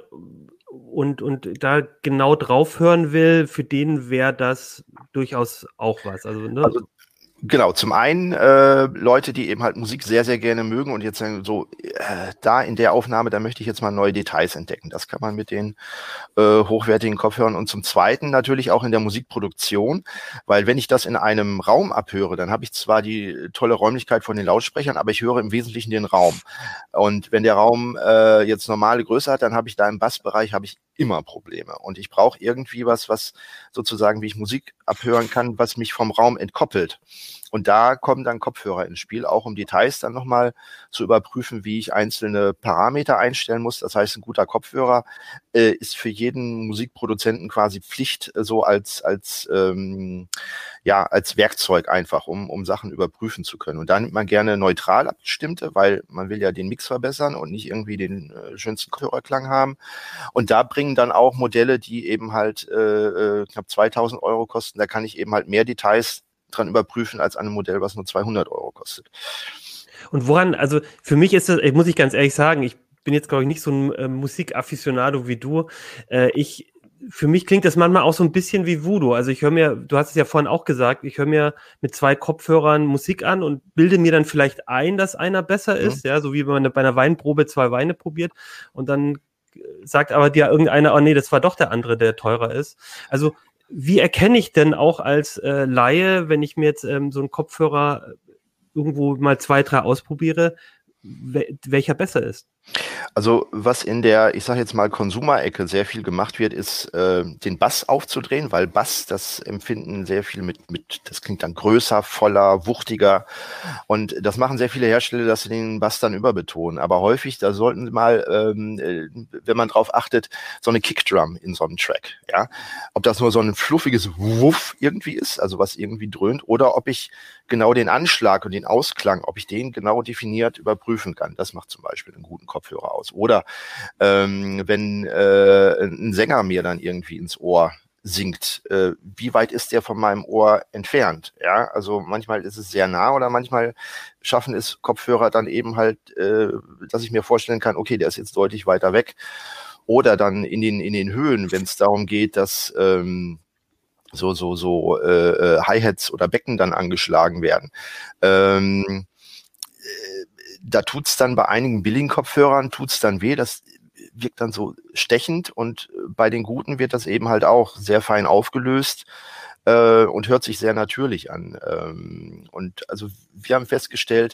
und, und da genau drauf hören will, für den wäre das durchaus auch was. Also, ne? Also genau, zum einen äh, Leute, die eben halt Musik sehr, sehr gerne mögen und jetzt sagen so, äh, da in der Aufnahme, da möchte ich jetzt mal neue Details entdecken. Das kann man mit den äh, hochwertigen Kopfhörern. Und zum Zweiten natürlich auch in der Musikproduktion, weil wenn ich das in einem Raum abhöre, dann habe ich zwar die tolle Räumlichkeit von den Lautsprechern, aber ich höre im Wesentlichen den Raum. Und wenn der Raum äh, jetzt normale Größe hat, dann habe ich da im Bassbereich habe ich immer Probleme. Und ich brauche irgendwie was, was sozusagen, wie ich Musik abhören kann, was mich vom Raum entkoppelt. Und da kommen dann Kopfhörer ins Spiel, auch um Details dann nochmal zu überprüfen, wie ich einzelne Parameter einstellen muss. Das heißt, ein guter Kopfhörer äh, ist für jeden Musikproduzenten quasi Pflicht, äh, so als als ähm, ja als Werkzeug einfach, um um Sachen überprüfen zu können. Und da nimmt man gerne neutral abgestimmte, weil man will ja den Mix verbessern und nicht irgendwie den äh, schönsten Kopfhörerklang haben. Und da bringen dann auch Modelle, die eben halt äh, knapp zweitausend Euro kosten. Da kann ich eben halt mehr Details dran überprüfen als an einem Modell, was nur zweihundert Euro kostet. Und woran, also für mich ist das, muss ich ganz ehrlich sagen, ich bin jetzt, glaube ich, nicht so ein äh, Musikafficionado wie du. Äh, ich, für mich klingt das manchmal auch so ein bisschen wie Voodoo. Also ich höre mir, du hast es ja vorhin auch gesagt, ich höre mir mit zwei Kopfhörern Musik an und bilde mir dann vielleicht ein, dass einer besser ist, mhm. ja, so wie wenn man bei einer Weinprobe zwei Weine probiert und dann sagt aber dir irgendeiner, oh nee, das war doch der andere, der teurer ist. Also wie erkenne ich denn auch als äh, Laie, wenn ich mir jetzt ähm, so einen Kopfhörer irgendwo mal zwei, drei ausprobiere, we- welcher besser ist? Also was in der, ich sage jetzt mal Konsumerecke sehr viel gemacht wird, ist äh, den Bass aufzudrehen, weil Bass, das empfinden sehr viel mit, mit, das klingt dann größer, voller, wuchtiger und das machen sehr viele Hersteller, dass sie den Bass dann überbetonen. Aber häufig, da sollten sie mal, ähm, wenn man drauf achtet, so eine Kickdrum in so einem Track, ja, ob das nur so ein fluffiges Wuff irgendwie ist, also was irgendwie dröhnt, oder ob ich genau den Anschlag und den Ausklang, ob ich den genau definiert überprüfen kann. Das macht zum Beispiel einen guten Kopfhörer aus. Oder ähm, wenn äh, ein Sänger mir dann irgendwie ins Ohr singt, äh, wie weit ist der von meinem Ohr entfernt? Ja, also manchmal ist es sehr nah oder manchmal schaffen es Kopfhörer dann eben halt, äh, dass ich mir vorstellen kann, okay, der ist jetzt deutlich weiter weg. oder dann in den, in den Höhen, wenn es darum geht, dass ähm, so, so, so äh, Hi-Hats oder Becken dann angeschlagen werden. Ähm, äh, da tut's dann bei einigen billigen Kopfhörern, tut's dann weh, das wirkt dann so stechend und bei den guten wird das eben halt auch sehr fein aufgelöst äh, und hört sich sehr natürlich an. Ähm, und also wir haben festgestellt,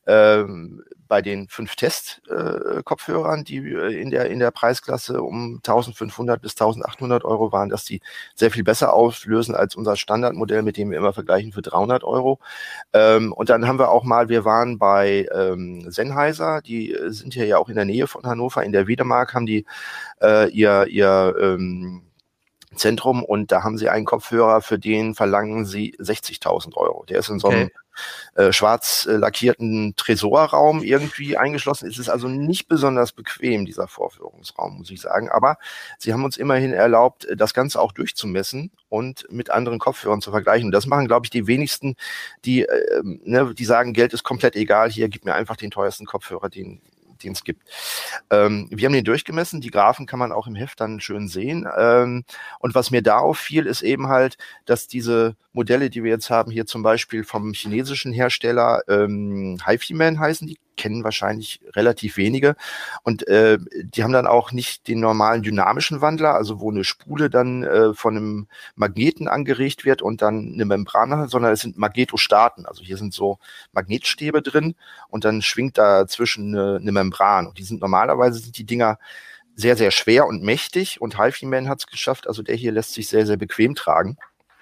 ähm, bei den fünf Test-Kopfhörern, äh, die in der, in der Preisklasse um eintausendfünfhundert bis eintausendachthundert Euro waren, dass die sehr viel besser auflösen als unser Standardmodell, mit dem wir immer vergleichen, für dreihundert Euro. Ähm, und dann haben wir auch mal, wir waren bei ähm, Sennheiser, die sind hier ja auch in der Nähe von Hannover, in der Wiedemark haben die äh, ihr, ihr ähm, Zentrum und da haben sie einen Kopfhörer, für den verlangen sie sechzigtausend Euro. Der ist in so einem okay. äh, schwarz äh, lackierten Tresorraum irgendwie eingeschlossen. Es ist also nicht besonders bequem, dieser Vorführungsraum, muss ich sagen. Aber sie haben uns immerhin erlaubt, das Ganze auch durchzumessen und mit anderen Kopfhörern zu vergleichen. Und das machen, glaube ich, die wenigsten, die, äh, ne, die sagen, Geld ist komplett egal, hier, gib mir einfach den teuersten Kopfhörer, den den es gibt. Ähm, wir haben den durchgemessen, die Graphen kann man auch im Heft dann schön sehen. Ähm, und was mir da auffiel, ist eben halt, dass diese Modelle, die wir jetzt haben, hier zum Beispiel vom chinesischen Hersteller, ähm, HiFi-Man heißen die, kennen wahrscheinlich relativ wenige. Und äh, die haben dann auch nicht den normalen dynamischen Wandler, also wo eine Spule dann äh, von einem Magneten angeregt wird und dann eine Membran hat, sondern es sind Magnetostaten. Also hier sind so Magnetstäbe drin und dann schwingt dazwischen eine, eine Membran. Und die sind normalerweise sind die Dinger sehr, sehr schwer und mächtig und HiFi-Man hat es geschafft. Also der hier lässt sich sehr, sehr bequem tragen.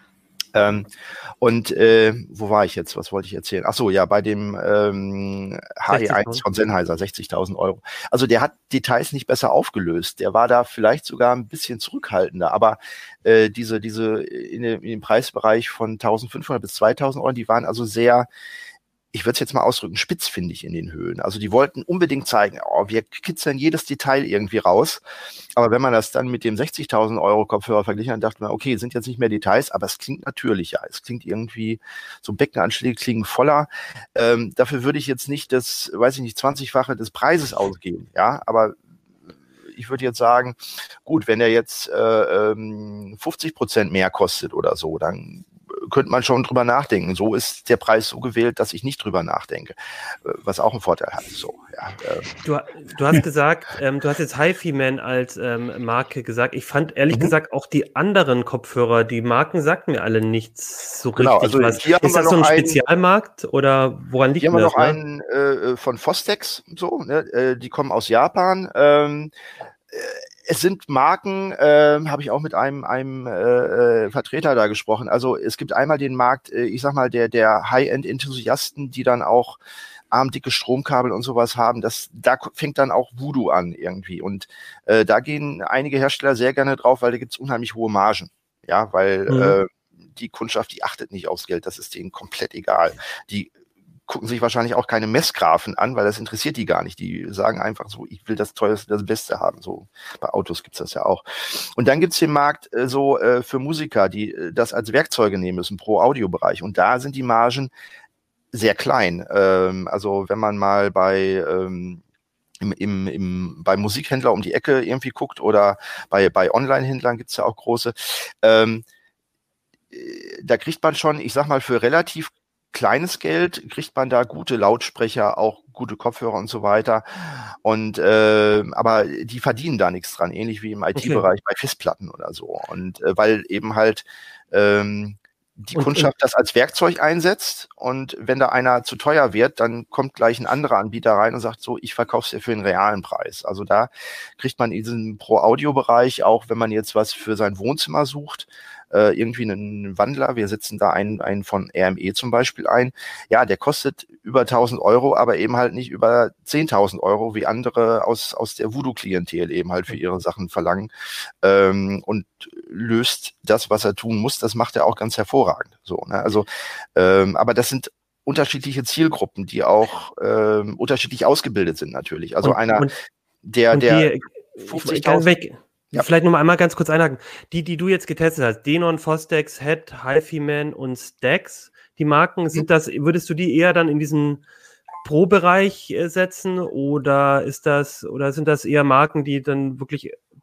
Ähm, und äh, wo war ich jetzt? Was wollte ich erzählen? Ach so, ja, bei dem ähm, H E eins von Sennheiser, sechzigtausend Euro. Also der hat Details nicht besser aufgelöst. Der war da vielleicht sogar ein bisschen zurückhaltender. Aber äh, diese, diese in, in dem Preisbereich von eintausendfünfhundert bis zweitausend Euro, die waren also sehr, ich würde es jetzt mal ausdrücken, spitzfindig in den Höhen. Also die wollten unbedingt zeigen, oh, wir kitzeln jedes Detail irgendwie raus. Aber wenn man das dann mit dem sechzigtausend Euro Kopfhörer verglichen hat, dachte man, okay, sind jetzt nicht mehr Details, aber es klingt natürlicher. Es klingt irgendwie, so Beckenanschläge klingen voller. Ähm, dafür würde ich jetzt nicht das, weiß ich nicht, zwanzigfache des Preises ausgeben. Ja, aber ich würde jetzt sagen, gut, wenn der jetzt äh, fünfzig Prozent mehr kostet oder so, dann könnte man schon drüber nachdenken. So ist der Preis so gewählt, dass ich nicht drüber nachdenke, was auch einen Vorteil hat. So, ja, äh. du, du hast gesagt, ähm, du hast jetzt HiFi-Man als ähm, Marke gesagt. Ich fand ehrlich mhm. gesagt auch die anderen Kopfhörer, die Marken sagten mir alle nichts so genau, richtig also was. Hier ist das so ein Spezialmarkt einen, oder woran liegt das? Hier haben wir noch ne? einen äh, von Fostex, so, ne? äh, die kommen aus Japan. Ähm, äh, Es sind Marken, äh, habe ich auch mit einem, einem äh, Vertreter da gesprochen. Also es gibt einmal den Markt, äh, ich sag mal, der, der High-End-Enthusiasten, die dann auch armdicke Stromkabel und sowas haben. Das, da fängt dann auch Voodoo an irgendwie. Und äh, da gehen einige Hersteller sehr gerne drauf, weil da gibt's unheimlich hohe Margen. Ja, weil mhm. äh, die Kundschaft, die achtet nicht aufs Geld, das ist denen komplett egal. Die gucken sich wahrscheinlich auch keine Messgraphen an, weil das interessiert die gar nicht. Die sagen einfach so, ich will das teuerste, das Beste haben. So bei Autos gibt's das ja auch. Und dann gibt's den Markt äh, so äh, für Musiker, die äh, das als Werkzeuge nehmen müssen, pro Audiobereich. Und da sind die Margen sehr klein. Ähm, also wenn man mal bei ähm, im, im, im, bei Musikhändler um die Ecke irgendwie guckt oder bei, bei Online-Händlern gibt's ja auch große, ähm, da kriegt man schon, ich sag mal, für relativ kleines Geld kriegt man da gute Lautsprecher, auch gute Kopfhörer und so weiter. Und äh, aber die verdienen da nichts dran, ähnlich wie im I T-Bereich okay. bei Festplatten oder so. Und äh, weil eben halt ähm, die und, Kundschaft und, das als Werkzeug einsetzt und wenn da einer zu teuer wird, dann kommt gleich ein anderer Anbieter rein und sagt so, ich verkauf's dir für einen realen Preis. Also da kriegt man in diesem Pro-Audio-Bereich, auch wenn man jetzt was für sein Wohnzimmer sucht, äh, irgendwie einen Wandler, wir setzen da einen, einen von R M E zum Beispiel ein, ja, der kostet über tausend Euro, aber eben halt nicht über zehntausend Euro, wie andere aus, aus der Voodoo-Klientel eben halt für ihre Sachen verlangen, ähm, und löst das, was er tun muss, das macht er auch ganz hervorragend, so, ne? Also, ähm, aber das sind unterschiedliche Zielgruppen, die auch ähm, unterschiedlich ausgebildet sind natürlich. Also und, einer, und, der, und der fünfzigtausend Ja. Vielleicht noch einmal ganz kurz einhaken. Die, die du jetzt getestet hast, Denon, Fostex, Head, HiFi-Man und Stax, die Marken, mhm. sind das, würdest du die eher dann in diesen Pro-Bereich äh, setzen oder ist das, oder sind das eher Marken, die dann wirklich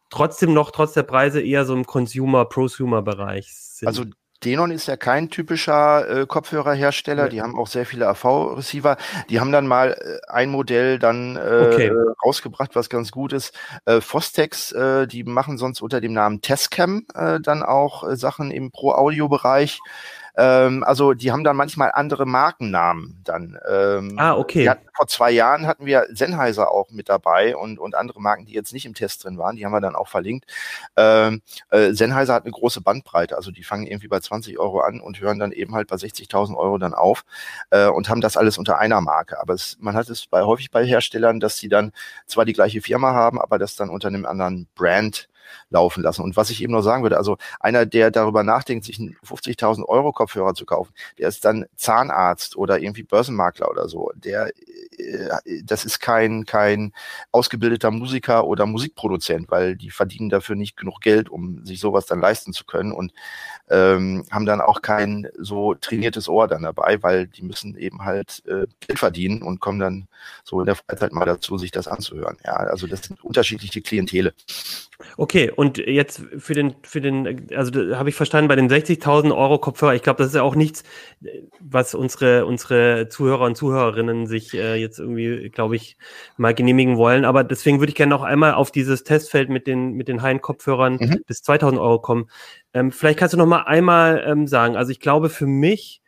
trotzdem noch, trotz der Preise, eher so im Consumer-Prosumer-Bereich sind. Also Denon ist ja kein typischer äh, Kopfhörerhersteller, ja. Die haben auch sehr viele A V-Receiver. Die haben dann mal äh, ein Modell dann äh, okay. rausgebracht, was ganz gut ist. Äh, Fostex, äh, die machen sonst unter dem Namen Tascam äh, dann auch äh, Sachen im Pro-Audio-Bereich. Ähm, also die haben dann manchmal andere Markennamen dann. Ähm, ah, okay. Hatten, vor zwei Jahren hatten wir Sennheiser auch mit dabei und, und andere Marken, die jetzt nicht im Test drin waren, die haben wir dann auch verlinkt. Ähm, äh, Sennheiser hat eine große Bandbreite, also die fangen irgendwie bei zwanzig Euro an und hören dann eben halt bei sechzigtausend Euro dann auf äh, und haben das alles unter einer Marke. Aber es, man hat es bei, häufig bei Herstellern, dass sie dann zwar die gleiche Firma haben, aber das dann unter einem anderen Brand laufen lassen. Und was ich eben noch sagen würde, also einer, der darüber nachdenkt, sich einen fünfzigtausend Euro Kopfhörer zu kaufen, der ist dann Zahnarzt oder irgendwie Börsenmakler oder so. Der, äh, das ist kein, kein ausgebildeter Musiker oder Musikproduzent, weil die verdienen dafür nicht genug Geld, um sich sowas dann leisten zu können und ähm, haben dann auch kein so trainiertes Ohr dann dabei, weil die müssen eben halt äh, Geld verdienen und kommen dann so in der Freizeit mal dazu, sich das anzuhören. Ja, also das sind unterschiedliche Klientele. Okay, und jetzt für den, für den, also da habe ich verstanden, bei den sechzigtausend Euro Kopfhörer, ich glaube, das ist ja auch nichts, was unsere, unsere Zuhörer und Zuhörerinnen sich äh, jetzt irgendwie, glaube ich, mal genehmigen wollen, aber deswegen würde ich gerne noch einmal auf dieses Testfeld mit den, mit den High-End-Kopfhörern mhm. bis zweitausend Euro kommen. Ähm, vielleicht kannst du noch mal einmal ähm, sagen, also ich glaube für mich,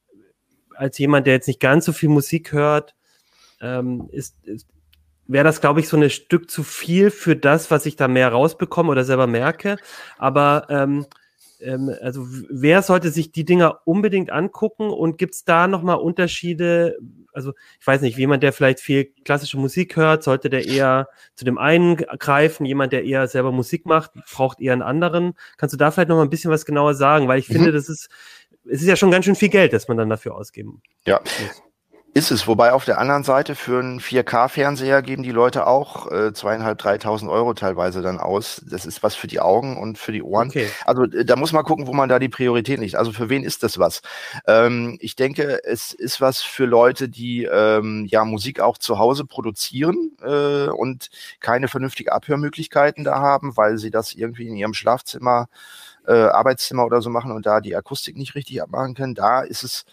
als jemand, der jetzt nicht ganz so viel Musik hört, ähm, ist, ist wäre das, glaube ich, so ein Stück zu viel für das, was ich da mehr rausbekomme oder selber merke. Aber ähm, ähm, also wer sollte sich die Dinger unbedingt angucken und gibt es da nochmal Unterschiede? Also ich weiß nicht, jemand, der vielleicht viel klassische Musik hört, sollte der eher zu dem einen greifen? Jemand, der eher selber Musik macht, braucht eher einen anderen? Kannst du da vielleicht nochmal ein bisschen was genauer sagen? Weil ich mhm. finde, das ist, es ist ja schon ganz schön viel Geld, das man dann dafür ausgeben ja. muss. Ist es, wobei auf der anderen Seite für einen vier K-Fernseher geben die Leute auch äh, zweieinhalb, dreitausend Euro teilweise dann aus. Das ist was für die Augen und für die Ohren. Okay. Also äh, da muss man gucken, wo man da die Priorität liegt. Also für wen ist das was? Ähm, ich denke, es ist was für Leute, die ähm, ja Musik auch zu Hause produzieren äh, und keine vernünftige Abhörmöglichkeiten da haben, weil sie das irgendwie in ihrem Schlafzimmer, äh, Arbeitszimmer oder so machen und da die Akustik nicht richtig abmachen können. Da ist es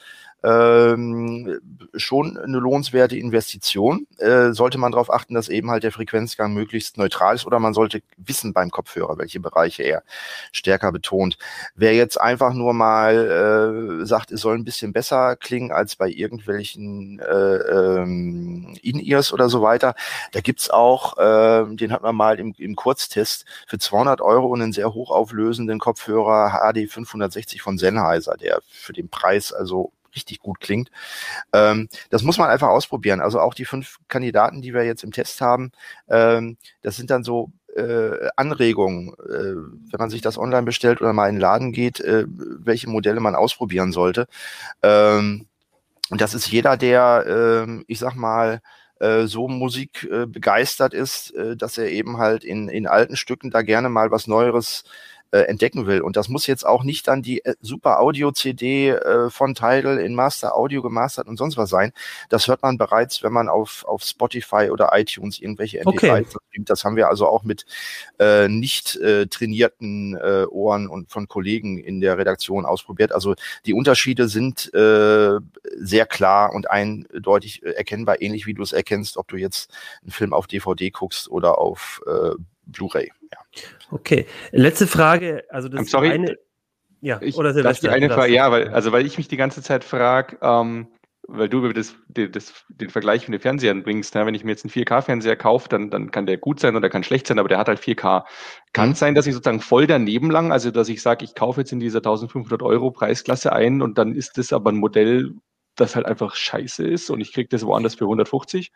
Ähm, schon eine lohnenswerte Investition. Äh, sollte man darauf achten, dass eben halt der Frequenzgang möglichst neutral ist oder man sollte wissen beim Kopfhörer, welche Bereiche er stärker betont. Wer jetzt einfach nur mal äh, sagt, es soll ein bisschen besser klingen als bei irgendwelchen äh, ähm, In-Ears oder so weiter, da gibt's auch, äh, den hat man mal im, im Kurztest für zweihundert Euro einen sehr hochauflösenden Kopfhörer H D fünfhundertsechzig von Sennheiser, der für den Preis also richtig gut klingt. Ähm, das muss man einfach ausprobieren. Also auch die fünf Kandidaten, die wir jetzt im Test haben, ähm, das sind dann so äh, Anregungen, äh, wenn man sich das online bestellt oder mal in den Laden geht, äh, welche Modelle man ausprobieren sollte. Ähm, und das ist jeder, der, äh, ich sag mal, äh, so Musik äh, begeistert ist, äh, dass er eben halt in, in alten Stücken da gerne mal was Neueres Äh, entdecken will. Und das muss jetzt auch nicht dann die äh, super Audio-C D äh, von Tidal in Master Audio gemastert und sonst was sein. Das hört man bereits, wenn man auf, auf Spotify oder iTunes irgendwelche M P drei okay. streamt. Das haben wir also auch mit äh, nicht äh, trainierten äh, Ohren und von Kollegen in der Redaktion ausprobiert. Also die Unterschiede sind äh, sehr klar und eindeutig äh, erkennbar, ähnlich wie du es erkennst, ob du jetzt einen Film auf D V D guckst oder auf äh, Blu-ray. Ja. Okay, letzte Frage. Also das I'm sorry. eine, ja, ich, oder Silvester. Das die eine Frage, ja, weil, also weil ich mich die ganze Zeit frage, ähm, weil du über das, die, das, den Vergleich mit den Fernsehern bringst, ne? Wenn ich mir jetzt einen vier K-Fernseher kaufe, dann, dann kann der gut sein oder kann schlecht sein, aber der hat halt vier K. Kann es mhm. sein, dass ich sozusagen voll daneben lang, also dass ich sage, ich kaufe jetzt in dieser eintausendfünfhundert Euro Preisklasse ein und dann ist das aber ein Modell, das halt einfach scheiße ist und ich kriege das woanders für hundertfünfzig?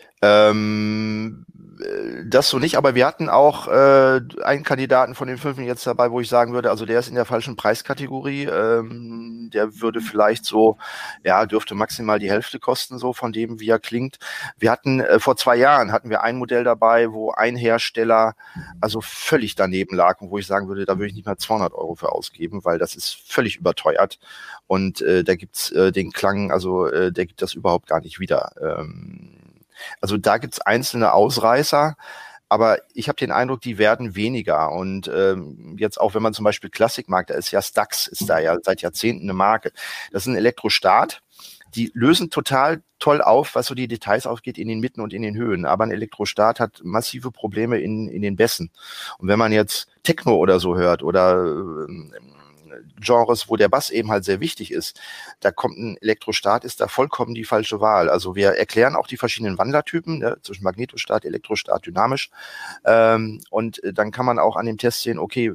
Ähm, das so nicht, aber wir hatten auch äh, einen Kandidaten von den fünf jetzt dabei, wo ich sagen würde, also der ist in der falschen Preiskategorie, ähm, der würde vielleicht so, ja, dürfte maximal die Hälfte kosten, so von dem, wie er klingt. Wir hatten, äh, vor zwei Jahren hatten wir ein Modell dabei, wo ein Hersteller also völlig daneben lag und wo ich sagen würde, da würde ich nicht mal zweihundert Euro für ausgeben, weil das ist völlig überteuert und äh, da gibt's äh, den Klang, also äh, der gibt das überhaupt gar nicht wieder. Ähm, Also da gibt's einzelne Ausreißer, aber ich habe den Eindruck, die werden weniger. Und ähm, jetzt auch, wenn man zum Beispiel Klassik mag, da ist ja Stax, ist da ja seit Jahrzehnten eine Marke. Das ist ein Elektrostat. Die lösen total toll auf, was so die Details aufgeht in den Mitten und in den Höhen. Aber ein Elektrostat hat massive Probleme in, in den Bässen. Und wenn man jetzt Techno oder so hört oder äh, Genres, wo der Bass eben halt sehr wichtig ist, da kommt ein Elektrostat, ist da vollkommen die falsche Wahl. Also wir erklären auch die verschiedenen Wandlertypen, ne, zwischen Magnetostat, Elektrostat, dynamisch. Ähm, und dann kann man auch an dem Test sehen, okay,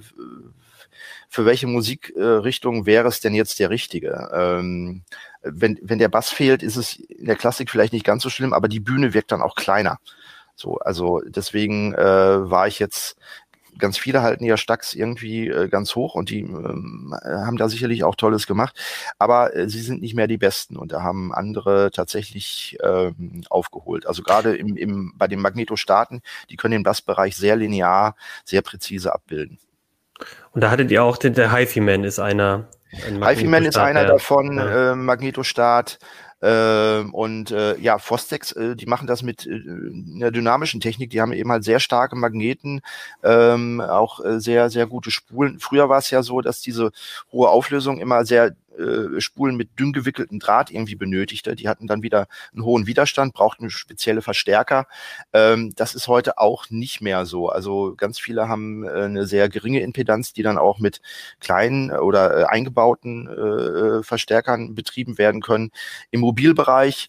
für welche Musikrichtung äh, wäre es denn jetzt der richtige? Ähm, wenn, wenn der Bass fehlt, ist es in der Klassik vielleicht nicht ganz so schlimm, aber die Bühne wirkt dann auch kleiner. So, also deswegen äh, war ich jetzt, ganz viele halten ja Stax irgendwie äh, ganz hoch und die ähm, haben da sicherlich auch Tolles gemacht, aber äh, sie sind nicht mehr die Besten und da haben andere tatsächlich ähm, aufgeholt. Also gerade im, im, bei den Magnetostaten, die können den Bassbereich sehr linear, sehr präzise abbilden. Und da hattet ihr auch, den, der Hi-Fi-Man ist einer. Ein Hi-Fi-Man ist einer der, davon, ja. äh, Magnetostat. Äh, und äh, ja, Fostex, äh, die machen das mit äh, einer dynamischen Technik. Die haben eben halt sehr starke Magneten, ähm, auch äh, sehr, sehr gute Spulen. Früher war es ja so, dass diese hohe Auflösung immer sehr äh, Spulen mit dünn gewickeltem Draht irgendwie benötigte. Die hatten dann wieder einen hohen Widerstand, brauchten spezielle Verstärker. Ähm, das ist heute auch nicht mehr so. Also ganz viele haben äh, eine sehr geringe Impedanz, die dann auch mit kleinen oder äh, eingebauten äh, Verstärkern betrieben werden können. Im Mobilbereich,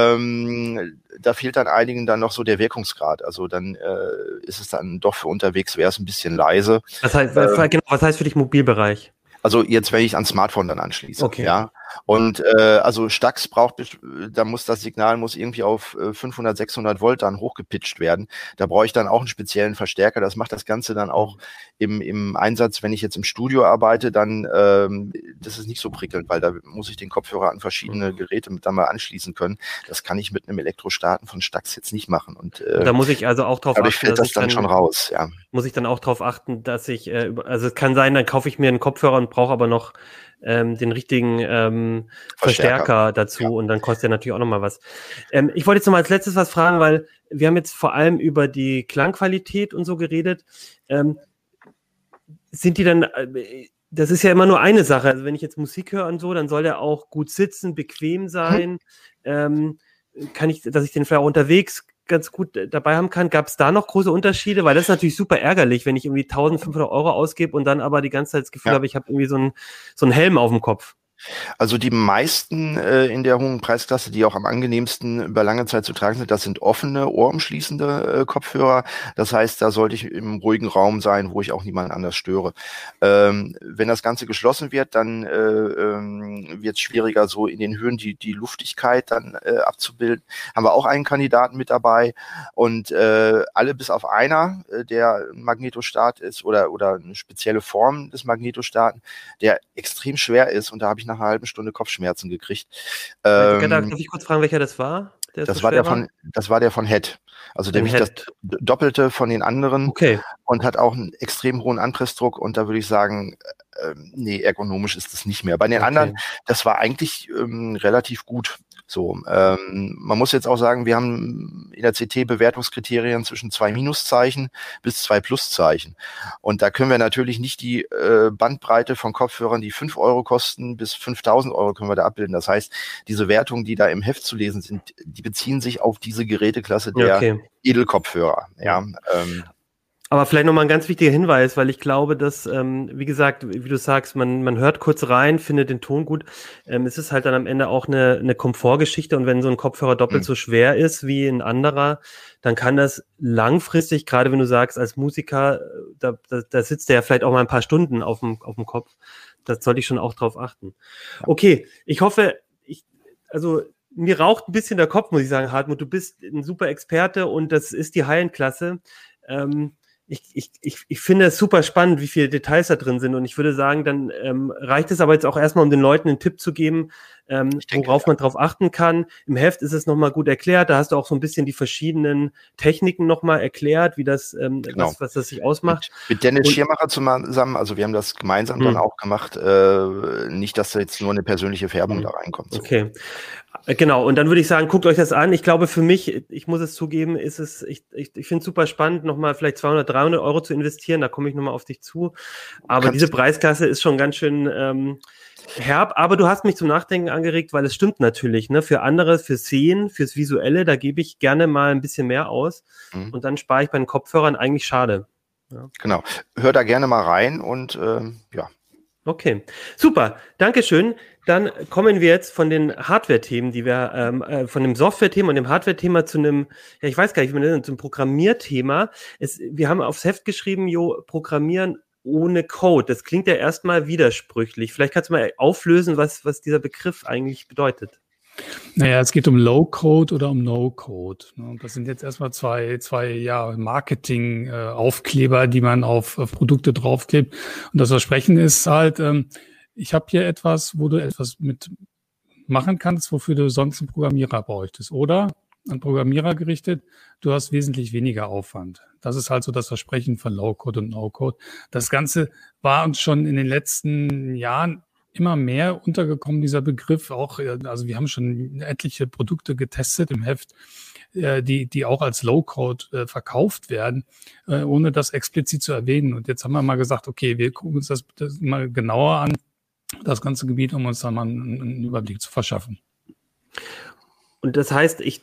ähm, da fehlt dann einigen dann noch so der Wirkungsgrad. Also dann äh, ist es dann doch für unterwegs, wäre es ein bisschen leise. Was heißt, ähm, genau, was heißt für dich Mobilbereich? Also jetzt, wenn ich ans Smartphone dann anschließe, okay. ja. Und äh, also Stax braucht, da muss das Signal muss irgendwie auf fünfhundert, sechshundert Volt dann hochgepitcht werden. Da brauche ich dann auch einen speziellen Verstärker. Das macht das Ganze dann auch im, im Einsatz, wenn ich jetzt im Studio arbeite, dann ähm, das ist nicht so prickelnd, weil da muss ich den Kopfhörer an verschiedene Geräte mit dann mal anschließen können. Das kann ich mit einem Elektrostaten von Stax jetzt nicht machen. Und äh, da muss ich also auch drauf dadurch achten, fällt dass das dann, dann schon raus, ja. Muss ich dann auch drauf achten, dass ich, äh, also es kann sein, dann kaufe ich mir einen Kopfhörer und brauche aber noch ähm, den richtigen ähm, Verstärker. Verstärker dazu ja. Und dann kostet der natürlich auch nochmal was. Ähm, ich wollte jetzt noch mal als letztes was fragen, weil wir haben jetzt vor allem über die Klangqualität und so geredet. Ähm, sind die dann, äh, das ist ja immer nur eine Sache, also wenn ich jetzt Musik höre und so, dann soll der auch gut sitzen, bequem sein, hm. ähm, kann ich, dass ich den vielleicht auch unterwegs ganz gut dabei haben kann. Gab es da noch große Unterschiede? Weil das ist natürlich super ärgerlich, wenn ich irgendwie eintausendfünfhundert Euro ausgebe und dann aber die ganze Zeit das Gefühl ja. habe, ich habe irgendwie so einen so einen Helm auf dem Kopf. Also die meisten äh, in der hohen Preisklasse, die auch am angenehmsten über lange Zeit zu tragen sind, das sind offene, ohrumschließende äh, Kopfhörer. Das heißt, da sollte ich im ruhigen Raum sein, wo ich auch niemanden anders störe. Ähm, wenn das Ganze geschlossen wird, dann äh, ähm, wird es schwieriger, so in den Höhen die, die Luftigkeit dann äh, abzubilden. Haben wir auch einen Kandidaten mit dabei und äh, alle bis auf einer, äh, der Magnetostat ist oder, oder eine spezielle Form des Magnetostaten, der extrem schwer ist und da habe ich nach einer halben Stunde Kopfschmerzen gekriegt. Ähm, Darf ich kurz fragen, welcher das war? Der das, so war der von, das war der von Head. Also der wiegt das Doppelte von den anderen okay. und hat auch einen extrem hohen Anpressdruck und da würde ich sagen, äh, nee, ergonomisch ist das nicht mehr. Bei den okay. anderen, das war eigentlich ähm, relativ gut. So, ähm, man muss jetzt auch sagen, wir haben in der C T Bewertungskriterien zwischen zwei Minuszeichen bis zwei Pluszeichen. Und da können wir natürlich nicht die äh, Bandbreite von Kopfhörern, die fünf Euro kosten, bis fünftausend Euro können wir da abbilden. Das heißt, diese Wertungen, die da im Heft zu lesen sind, die beziehen sich auf diese Geräteklasse der okay. Edelkopfhörer. Ja, ähm, aber vielleicht nochmal ein ganz wichtiger Hinweis, weil ich glaube, dass, ähm, wie gesagt, wie du sagst, man, man hört kurz rein, findet den Ton gut. Ähm, es ist halt dann am Ende auch eine, eine Komfortgeschichte und wenn so ein Kopfhörer doppelt mhm. so schwer ist wie ein anderer, dann kann das langfristig, gerade wenn du sagst, als Musiker, da, da, da sitzt der ja vielleicht auch mal ein paar Stunden auf dem, auf dem Kopf. Das sollte ich schon auch drauf achten. Okay, ich hoffe, ich, also, mir raucht ein bisschen der Kopf, muss ich sagen, Hartmut. Du bist ein super Experte und das ist die High-End-Klasse. Ähm, Ich, ich, ich, ich finde es super spannend, wie viele Details da drin sind und ich würde sagen, dann ähm, reicht es aber jetzt auch erstmal, um den Leuten einen Tipp zu geben, ähm, denke, worauf ja. man drauf achten kann. Im Heft ist es nochmal gut erklärt. Da hast du auch so ein bisschen die verschiedenen Techniken nochmal erklärt, wie das, ähm, Genau. was, was das sich ausmacht. Mit, mit Dennis Und- Schirmacher zusammen, also wir haben das gemeinsam Hm. dann auch gemacht, äh, nicht, dass da jetzt nur eine persönliche Färbung Hm. da reinkommt. So. Okay. Äh, Genau, und dann würde ich sagen, guckt euch das an. Ich glaube, für mich, ich muss es zugeben, ist es, ich, ich, ich finde es super spannend, nochmal vielleicht zweihundert, dreihundert Euro zu investieren. Da komme ich nochmal auf dich zu. Aber Kannst- diese Preisklasse ist schon ganz schön ähm, herb. Aber du hast mich zum Nachdenken angeregt, weil es stimmt natürlich. Ne? Für andere, fürs Sehen, fürs Visuelle, da gebe ich gerne mal ein bisschen mehr aus. Mhm. Und dann spare ich bei den Kopfhörern eigentlich schade. Genau. Hör da gerne mal rein und ähm, ja. Okay, super, Dankeschön. Dann kommen wir jetzt von den Hardware-Themen, die wir, ähm, äh, von dem Software-Thema und dem Hardware-Thema zu einem, ja, ich weiß gar nicht, wie man das nennt, zum Programmierthema. Es, wir haben aufs Heft geschrieben, Jo, Programmieren ohne Code. Das klingt ja erstmal widersprüchlich. Vielleicht kannst du mal auflösen, was, was dieser Begriff eigentlich bedeutet. Naja, es geht um Low-Code oder um No-Code. Und das sind jetzt erstmal zwei, zwei ja, Marketing-Aufkleber, die man auf, auf Produkte draufklebt. Und das Versprechen ist halt, ähm, ich habe hier etwas, wo du etwas mit machen kannst, wofür du sonst einen Programmierer bräuchtest. Oder an Programmierer gerichtet, du hast wesentlich weniger Aufwand. Das ist halt so das Versprechen von Low-Code und No-Code. Das Ganze war uns schon in den letzten Jahren immer mehr untergekommen, dieser Begriff. Auch, also wir haben schon etliche Produkte getestet im Heft, die, die auch als Low-Code verkauft werden, ohne das explizit zu erwähnen. Und jetzt haben wir mal gesagt, okay, wir gucken uns das, das mal genauer an, das ganze Gebiet, um uns da mal einen, einen Überblick zu verschaffen. Und das heißt, ich,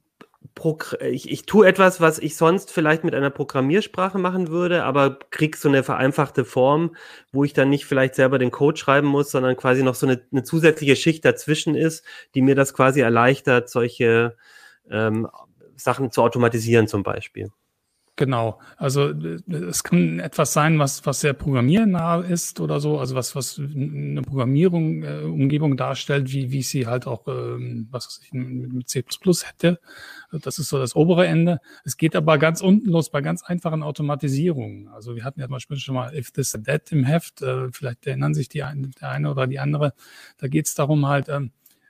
ich, ich tue etwas, was ich sonst vielleicht mit einer Programmiersprache machen würde, aber kriege so eine vereinfachte Form, wo ich dann nicht vielleicht selber den Code schreiben muss, sondern quasi noch so eine, eine zusätzliche Schicht dazwischen ist, die mir das quasi erleichtert, solche ähm, Sachen zu automatisieren zum Beispiel. Genau, also es kann etwas sein, was was sehr programmiernah ist oder so, also was was eine Programmierung äh, Umgebung darstellt, wie wie ich sie halt auch ähm, was weiß ich, mit C plus plus hätte. Das ist so das obere Ende. Es geht aber ganz unten los bei ganz einfachen Automatisierungen. Also wir hatten ja zum Beispiel schon mal If This and That im Heft. Äh, vielleicht erinnern sich die eine, der eine oder die andere. Da geht es darum halt ähm,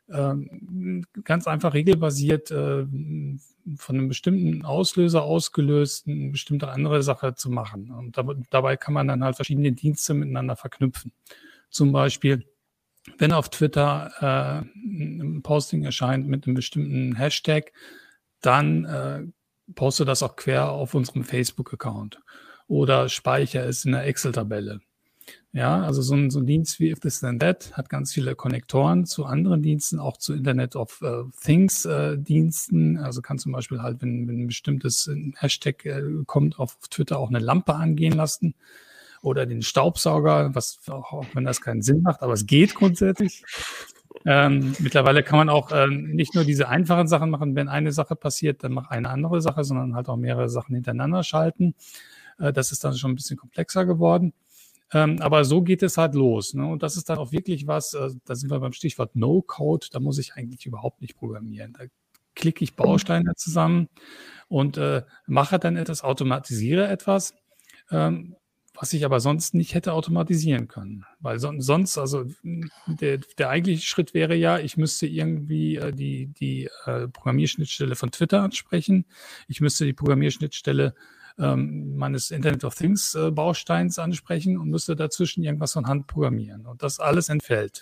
ähm, ganz einfach regelbasiert äh, von einem bestimmten Auslöser ausgelöst, eine bestimmte andere Sache zu machen. Und dabei, dabei kann man dann halt verschiedene Dienste miteinander verknüpfen. Zum Beispiel, wenn auf Twitter äh, ein Posting erscheint mit einem bestimmten Hashtag, dann äh, poste das auch quer auf unserem Facebook-Account oder speichere es in einer Excel-Tabelle. Ja, also so ein, so ein Dienst wie If This Then That hat ganz viele Konnektoren zu anderen Diensten, auch zu Internet of uh, Things äh, Diensten. Also kann zum Beispiel halt, wenn, wenn ein bestimmtes Hashtag äh, kommt, auf Twitter auch eine Lampe angehen lassen oder den Staubsauger, was auch, auch wenn das keinen Sinn macht, aber es geht grundsätzlich. Ähm, mittlerweile kann man auch äh, nicht nur diese einfachen Sachen machen, wenn eine Sache passiert, dann mach eine andere Sache, sondern halt auch mehrere Sachen hintereinander schalten. Äh, das ist dann schon ein bisschen komplexer geworden. Ähm, aber so geht es halt los. Ne? Und das ist dann auch wirklich was, äh, da sind wir beim Stichwort No-Code, da muss ich eigentlich überhaupt nicht programmieren. Da klicke ich Bausteine zusammen und äh, mache dann etwas, automatisiere etwas, ähm, was ich aber sonst nicht hätte automatisieren können. Weil son- sonst, also der, der eigentliche Schritt wäre ja, ich müsste irgendwie äh, die, die äh, Programmierschnittstelle von Twitter ansprechen. Ich müsste die Programmierschnittstelle ähm, meines Internet of Things äh, Bausteins ansprechen und müsste dazwischen irgendwas von Hand programmieren. Und das alles entfällt.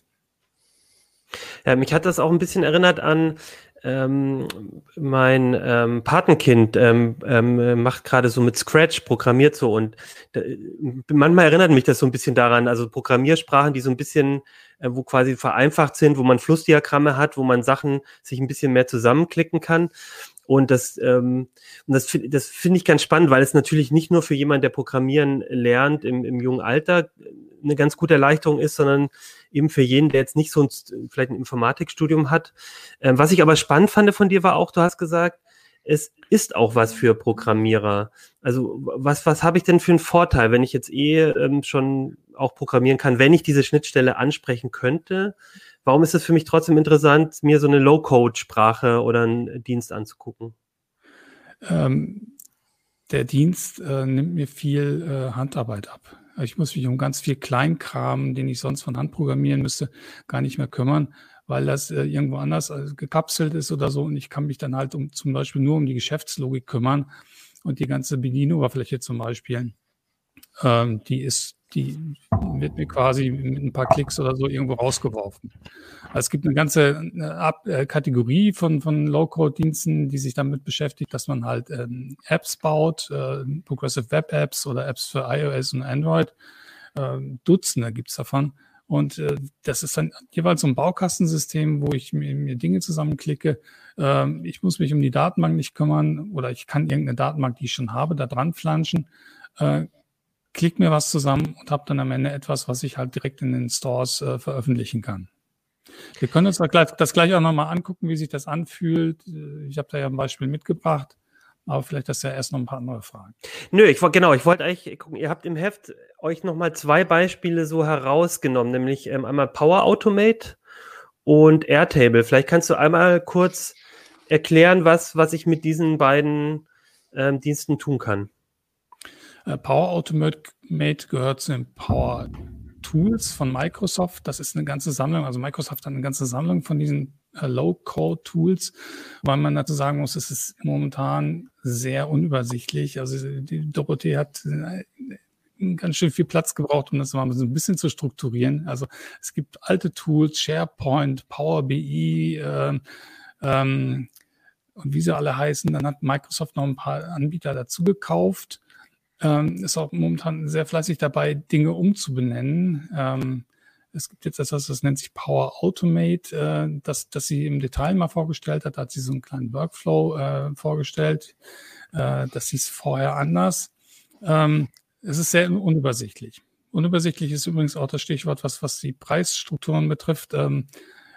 Ja, mich hat das auch ein bisschen erinnert an ähm, mein ähm, Patenkind ähm, ähm, macht gerade so mit Scratch, programmiert so und äh, manchmal erinnert mich das so ein bisschen daran, also Programmiersprachen, die so ein bisschen, äh, wo quasi vereinfacht sind, wo man Flussdiagramme hat, wo man Sachen sich ein bisschen mehr zusammenklicken kann. Und das, ähm, und das, das finde ich ganz spannend, weil es natürlich nicht nur für jemanden, der Programmieren lernt im, im jungen Alter, eine ganz gute Erleichterung ist, sondern eben für jeden, der jetzt nicht so ein, vielleicht ein Informatikstudium hat. Ähm, was ich aber spannend fand von dir war auch, du hast gesagt, es ist auch was für Programmierer. Also was, was habe ich denn für einen Vorteil, wenn ich jetzt eh ähm, schon auch programmieren kann, wenn ich diese Schnittstelle ansprechen könnte? Warum ist es für mich trotzdem interessant, mir so eine Low-Code-Sprache oder einen Dienst anzugucken? Ähm, der Dienst äh, nimmt mir viel äh, Handarbeit ab. Ich muss mich um ganz viel Kleinkram, den ich sonst von Hand programmieren müsste, gar nicht mehr kümmern, weil das äh, irgendwo anders äh, gekapselt ist oder so. Und ich kann mich dann halt um zum Beispiel nur um die Geschäftslogik kümmern und die ganze Bedienoberfläche zum Beispiel, ähm, die ist, die wird mir quasi mit ein paar Klicks oder so irgendwo rausgeworfen. Also es gibt eine ganze eine Ab äh, Kategorie von, von Low-Code-Diensten, die sich damit beschäftigt, dass man halt ähm, Apps baut, äh, Progressive Web Apps oder Apps für iOS und Android. Äh, Dutzende gibt's davon. Und äh, das ist dann jeweils so ein Baukastensystem, wo ich mir, mir Dinge zusammenklicke. Ähm, ich muss mich um die Datenbank nicht kümmern oder ich kann irgendeine Datenbank, die ich schon habe, da dran flanschen. Äh, klick mir was zusammen und habe dann am Ende etwas, was ich halt direkt in den Stores äh, veröffentlichen kann. Wir können uns das gleich, das gleich auch nochmal angucken, wie sich das anfühlt. Ich habe da ja ein Beispiel mitgebracht, aber vielleicht hast du ja erst noch ein paar andere Fragen. Nö, ich wollte genau, ich wollte eigentlich gucken, ihr habt im Heft euch nochmal zwei Beispiele so herausgenommen, nämlich ähm, einmal Power Automate und Airtable. Vielleicht kannst du einmal kurz erklären, was, was ich mit diesen beiden ähm, Diensten tun kann. Power Automate gehört zu den Power Tools von Microsoft. Das ist eine ganze Sammlung. Also Microsoft hat eine ganze Sammlung von diesen äh, Low-Code-Tools, weil man dazu sagen muss, es ist momentan sehr unübersichtlich. Also die Dorothee hat äh, ganz schön viel Platz gebraucht, um das mal so ein bisschen zu strukturieren. Also es gibt alte Tools, SharePoint, Power B I, äh, ähm, und wie sie alle heißen. Dann hat Microsoft noch ein paar Anbieter dazu gekauft. Ähm, ist auch momentan sehr fleißig dabei, Dinge umzubenennen. Ähm, es gibt jetzt etwas, das nennt sich Power Automate, äh, das, das sie im Detail mal vorgestellt hat. Da hat sie so einen kleinen Workflow äh, vorgestellt. Äh, das hieß vorher anders. Ähm, es ist sehr unübersichtlich. Unübersichtlich ist übrigens auch das Stichwort, was, was die Preisstrukturen betrifft. Ähm,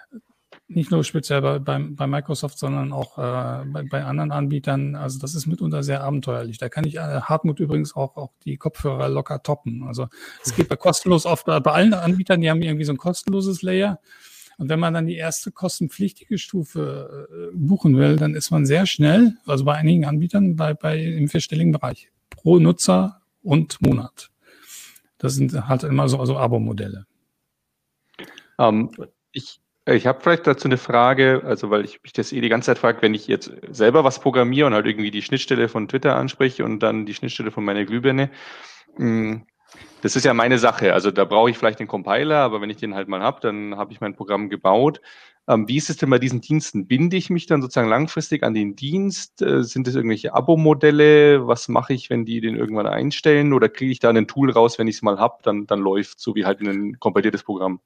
Nicht nur speziell bei, bei, bei Microsoft, sondern auch äh, bei, bei anderen Anbietern. Also das ist mitunter sehr abenteuerlich. Da kann ich äh, Hartmut übrigens auch, auch die Kopfhörer locker toppen. Also es geht bei kostenlos oft, bei allen Anbietern, die haben irgendwie so ein kostenloses Layer. Und wenn man dann die erste kostenpflichtige Stufe äh, buchen will, dann ist man sehr schnell, also bei einigen Anbietern, bei, bei im vierstelligen Bereich, pro Nutzer und Monat. Das sind halt immer so also Abo-Modelle. Um, ich Ich habe vielleicht dazu eine Frage, also weil ich mich das eh die ganze Zeit frage, wenn ich jetzt selber was programmiere und halt irgendwie die Schnittstelle von Twitter anspreche und dann die Schnittstelle von meiner Glühbirne, das ist ja meine Sache. Also da brauche ich vielleicht den Compiler, aber wenn ich den halt mal habe, dann habe ich mein Programm gebaut. Wie ist es denn bei diesen Diensten? Binde ich mich dann sozusagen langfristig an den Dienst? Sind das irgendwelche Abo-Modelle? Was mache ich, wenn die den irgendwann einstellen? Oder kriege ich da ein Tool raus, wenn ich es mal habe, dann, dann läuft so wie halt ein kompiliertes Programm?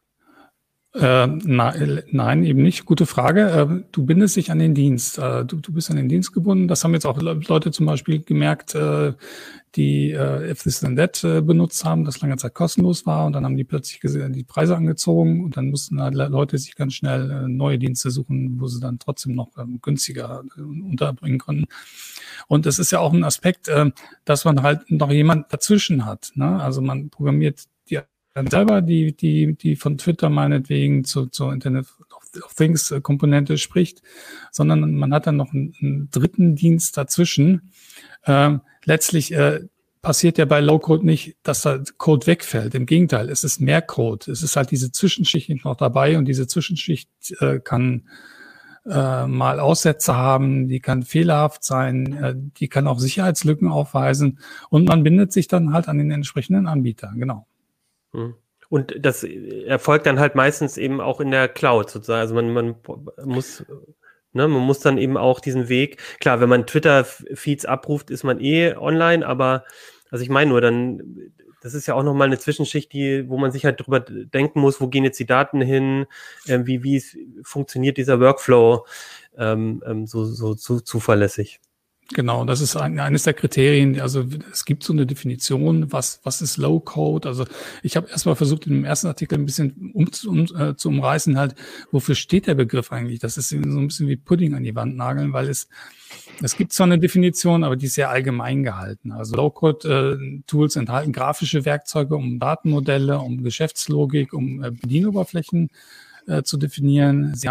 Äh, na, nein, eben nicht. Gute Frage. Äh, du bindest dich an den Dienst. Äh, du, du bist an den Dienst gebunden. Das haben jetzt auch Leute zum Beispiel gemerkt, äh, die äh, If This Then That äh, benutzt haben, das lange Zeit kostenlos war. Und dann haben die plötzlich gesehen, die Preise angezogen. Und dann mussten halt Leute sich ganz schnell äh, neue Dienste suchen, wo sie dann trotzdem noch ähm, günstiger äh, unterbringen konnten. Und es ist ja auch ein Aspekt, äh, dass man halt noch jemand dazwischen hat. Ne? Also man programmiert die dann selber die, die, die von Twitter meinetwegen zu, zur Internet of Things Komponente spricht, sondern man hat dann noch einen, einen dritten Dienst dazwischen. Ähm, letztlich äh, passiert ja bei Low-Code nicht, dass da Code wegfällt. Im Gegenteil, es ist mehr Code. Es ist halt diese Zwischenschicht noch dabei und diese Zwischenschicht äh, kann äh, mal Aussätze haben, die kann fehlerhaft sein, äh, die kann auch Sicherheitslücken aufweisen und man bindet sich dann halt an den entsprechenden Anbieter, genau. Und das erfolgt dann halt meistens eben auch in der Cloud sozusagen. Also man, man muss, ne, man muss dann eben auch diesen Weg, klar, wenn man Twitter-Feeds abruft, ist man eh online, aber also ich meine nur, dann, das ist ja auch nochmal eine Zwischenschicht, die, wo man sich halt drüber denken muss, wo gehen jetzt die Daten hin, äh, wie, wie funktioniert dieser Workflow ähm, ähm, so, so, so zuverlässig. Genau, das ist ein, eines der Kriterien. Also es gibt so eine Definition, was was ist Low Code. Also ich habe erstmal versucht, in dem ersten Artikel ein bisschen um, um, äh, zu umreißen, halt, wofür steht der Begriff eigentlich? Das ist so ein bisschen wie Pudding an die Wand nageln, weil es es gibt zwar eine Definition, aber die ist sehr allgemein gehalten. Also Low Code äh, Tools enthalten grafische Werkzeuge, um Datenmodelle, um Geschäftslogik, um äh, Bedienoberflächen äh, zu definieren. Sie haben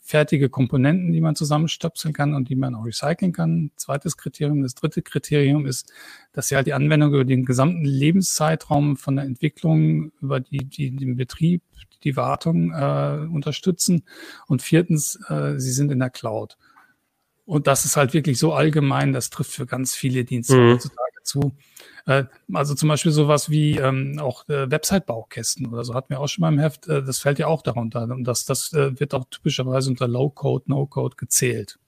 fertige Komponenten, die man zusammenstöpseln kann und die man auch recyceln kann. Zweites Kriterium. Das dritte Kriterium ist, dass sie halt die Anwendung über den gesamten Lebenszeitraum von der Entwicklung über die, die den Betrieb, die Wartung äh, unterstützen. Und viertens, äh, sie sind in der Cloud. Und das ist halt wirklich so allgemein, das trifft für ganz viele Dienste mhm. heutzutage zu. Äh, also zum Beispiel sowas wie ähm, auch äh, Website-Baukästen oder so hatten wir auch schon mal im Heft. Äh, das fällt ja auch darunter. Und das, das äh, wird auch typischerweise unter Low-Code, No-Code gezählt.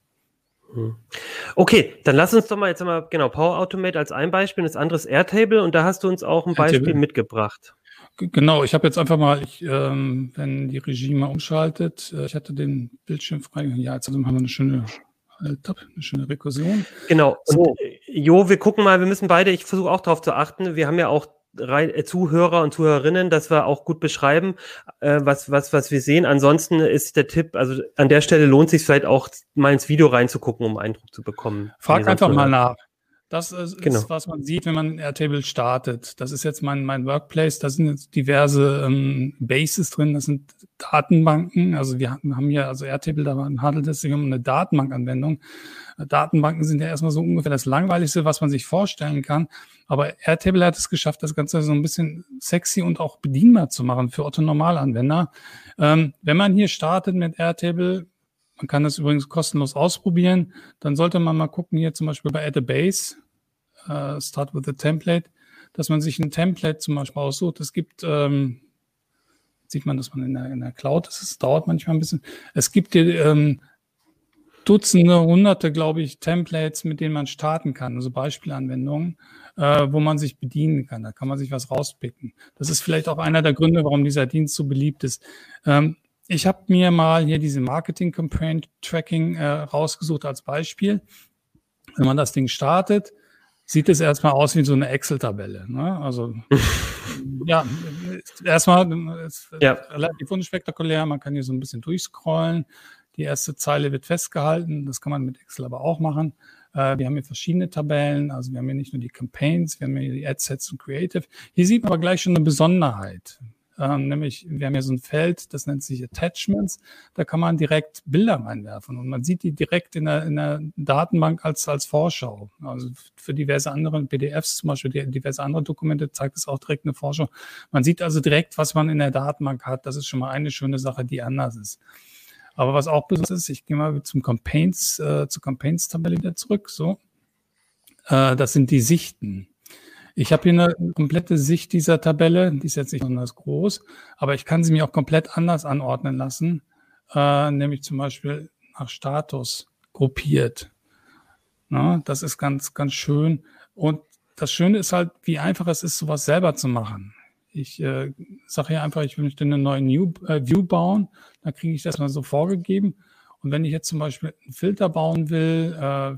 Okay, dann lass uns doch mal jetzt mal, genau, Power Automate als ein Beispiel, das andere ist Airtable und da hast du uns auch ein Beispiel Airtable. mitgebracht. Genau, ich habe jetzt einfach mal, ich, ähm, wenn die Regie mal umschaltet, äh, ich hatte den Bildschirm frei, ja, jetzt haben wir eine schöne Top, eine schöne Rekursion. Genau. Und so. Jo, wir gucken mal, wir müssen beide, ich versuche auch darauf zu achten, wir haben ja auch rein, äh, Zuhörer und Zuhörerinnen, dass wir auch gut beschreiben, äh, was, was, was wir sehen. Ansonsten ist der Tipp, also an der Stelle lohnt sich vielleicht auch mal ins Video reinzugucken, um einen Eindruck zu bekommen. Frag einfach mal nach. Das ist, genau. was man sieht, wenn man Airtable startet. Das ist jetzt mein, mein Workplace. Da sind jetzt diverse ähm, Bases drin. Das sind Datenbanken. Also wir haben hier, also Airtable, da handelt es sich um eine Datenbankanwendung. Datenbanken sind ja erstmal so ungefähr das Langweiligste, was man sich vorstellen kann. Aber Airtable hat es geschafft, das Ganze so ein bisschen sexy und auch bedienbar zu machen für Otto-Normalanwender. Ähm, wenn man hier startet mit Airtable, man kann das übrigens kostenlos ausprobieren. Dann sollte man mal gucken, hier zum Beispiel bei Add a Base, uh, Start with a Template, dass man sich ein Template zum Beispiel aussucht. Es gibt, ähm, sieht man, dass man in der, in der Cloud ist, es dauert manchmal ein bisschen. Es gibt hier ähm, Dutzende, Hunderte, glaube ich, Templates, mit denen man starten kann, also Beispielanwendungen, äh, wo man sich bedienen kann. Da kann man sich was rauspicken. Das ist vielleicht auch einer der Gründe, warum dieser Dienst so beliebt ist. Ähm, Ich habe mir mal hier diese Marketing Campaign Tracking äh, rausgesucht als Beispiel. Wenn man das Ding startet, sieht es erstmal aus wie so eine Excel-Tabelle. Ne? Also ja, erstmal ist ja. relativ unspektakulär. Man kann hier so ein bisschen durchscrollen. Die erste Zeile wird festgehalten. Das kann man mit Excel aber auch machen. Äh, wir haben hier verschiedene Tabellen. Also wir haben hier nicht nur die Campaigns, wir haben hier die Adsets und Creative. Hier sieht man aber gleich schon eine Besonderheit. Ähm, nämlich, wir haben hier so ein Feld, das nennt sich Attachments, da kann man direkt Bilder reinwerfen und man sieht die direkt in der, in der Datenbank als, als Vorschau. Also für diverse andere P D Fs, zum Beispiel die, diverse andere Dokumente, zeigt es auch direkt eine Vorschau. Man sieht also direkt, was man in der Datenbank hat. Das ist schon mal eine schöne Sache, die anders ist. Aber was auch besonders ist, ich gehe mal zum Campaigns, äh, zur Campaigns-Tabelle wieder zurück, so. Äh, das sind die Sichten. Ich habe hier eine komplette Sicht dieser Tabelle, die ist jetzt nicht besonders groß, aber ich kann sie mir auch komplett anders anordnen lassen, äh, nämlich zum Beispiel nach Status gruppiert. Na, das ist ganz, ganz schön. Und das Schöne ist halt, wie einfach es ist, sowas selber zu machen. Ich äh, sage hier einfach, ich möchte eine neue New, äh, View bauen, dann kriege ich das mal so vorgegeben. Und wenn ich jetzt zum Beispiel einen Filter bauen will, äh,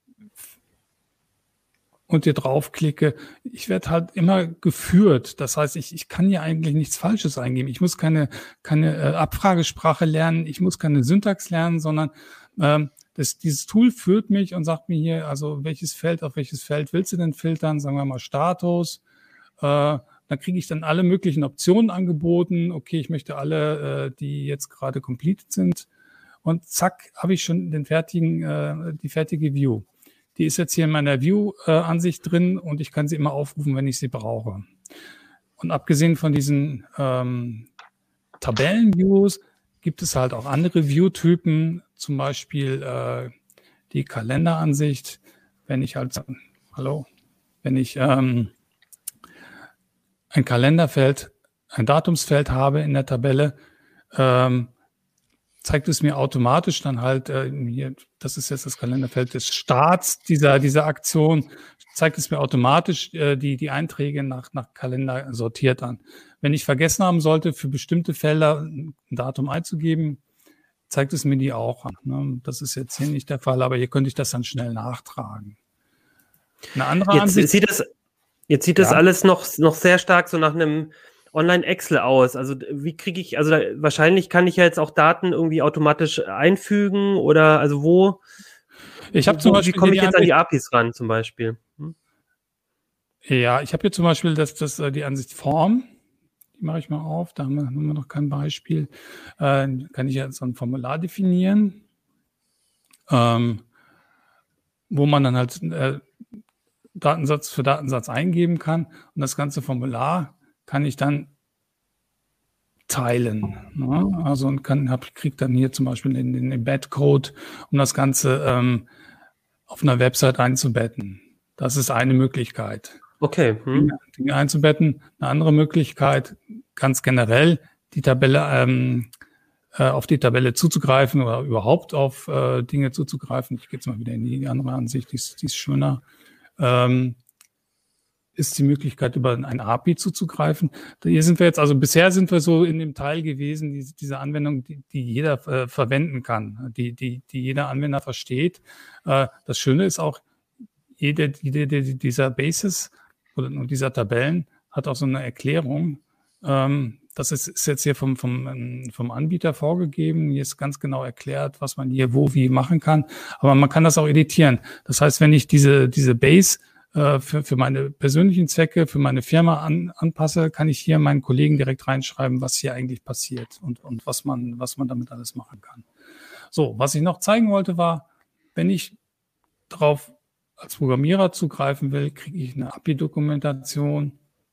und hier draufklicke, ich werde halt immer geführt. Das heißt, ich, ich kann hier eigentlich nichts Falsches eingeben. Ich muss keine, keine äh, Abfragesprache lernen, ich muss keine Syntax lernen, sondern ähm, das, dieses Tool führt mich und sagt mir hier, also welches Feld, auf welches Feld willst du denn filtern? Sagen wir mal Status. Äh, dann kriege ich dann alle möglichen Optionen angeboten. Okay, ich möchte alle, äh, die jetzt gerade completed sind. Und zack, habe ich schon den fertigen, äh, die fertige View. Die ist jetzt hier in meiner View-Ansicht äh, drin und ich kann sie immer aufrufen, wenn ich sie brauche. Und abgesehen von diesen ähm, Tabellen-Views gibt es halt auch andere View-Typen, zum Beispiel äh, die Kalenderansicht. Wenn ich halt, hallo, wenn ich ähm, ein Kalenderfeld, ein Datumsfeld habe in der Tabelle, ähm, zeigt es mir automatisch dann halt, äh, hier, das ist jetzt das Kalenderfeld des Starts dieser, dieser Aktion, zeigt es mir automatisch äh, die, die Einträge nach, nach Kalender sortiert an. Wenn ich vergessen haben sollte, für bestimmte Felder ein Datum einzugeben, zeigt es mir die auch an. Ne? Das ist jetzt hier nicht der Fall, aber hier könnte ich das dann schnell nachtragen. Eine andere jetzt Ansicht, sieht das, jetzt sieht das ja. alles noch, noch sehr stark so nach einem Online-Excel aus. Also wie kriege ich, also da, wahrscheinlich kann ich ja jetzt auch Daten irgendwie automatisch einfügen oder also wo, ich habe zum wo, Beispiel wie komme ich die jetzt an die Ansicht, A P Is ran zum Beispiel? Hm? ja, ich habe hier zum Beispiel das, das, die Ansicht Form, die mache ich mal auf, da haben wir, haben wir noch kein Beispiel. Äh, kann ich jetzt ein Formular definieren, ähm, wo man dann halt äh, Datensatz für Datensatz eingeben kann. Und das ganze Formular kann ich dann teilen. Ne? Also und kann, hab, kriege dann hier zum Beispiel den, den Embed-Code, um das Ganze ähm, auf einer Website einzubetten. Das ist eine Möglichkeit. Okay. Hm. Dinge, Dinge einzubetten. Eine andere Möglichkeit, ganz generell die Tabelle ähm, äh, auf die Tabelle zuzugreifen oder überhaupt auf äh, Dinge zuzugreifen. Ich gehe jetzt mal wieder in die andere Ansicht, die ist, die ist schöner. Ähm, ist die Möglichkeit, über ein A P I zuzugreifen. Hier sind wir jetzt, also bisher sind wir so in dem Teil gewesen, die, diese Anwendung, die, die jeder äh, verwenden kann, die, die, die jeder Anwender versteht. Äh, das Schöne ist auch, jede, jede dieser Bases oder dieser Tabellen hat auch so eine Erklärung. Ähm, das ist, ist jetzt hier vom, vom, vom Anbieter vorgegeben. Hier ist ganz genau erklärt, was man hier wo wie machen kann. Aber man kann das auch editieren. Das heißt, wenn ich diese, diese Base Für, für meine persönlichen Zwecke, für meine Firma an, anpasse, kann ich hier meinen Kollegen direkt reinschreiben, was hier eigentlich passiert und, und was man, was man damit alles machen kann. So, was ich noch zeigen wollte, war, wenn ich darauf als Programmierer zugreifen will, kriege ich eine A P I-Dokumentation.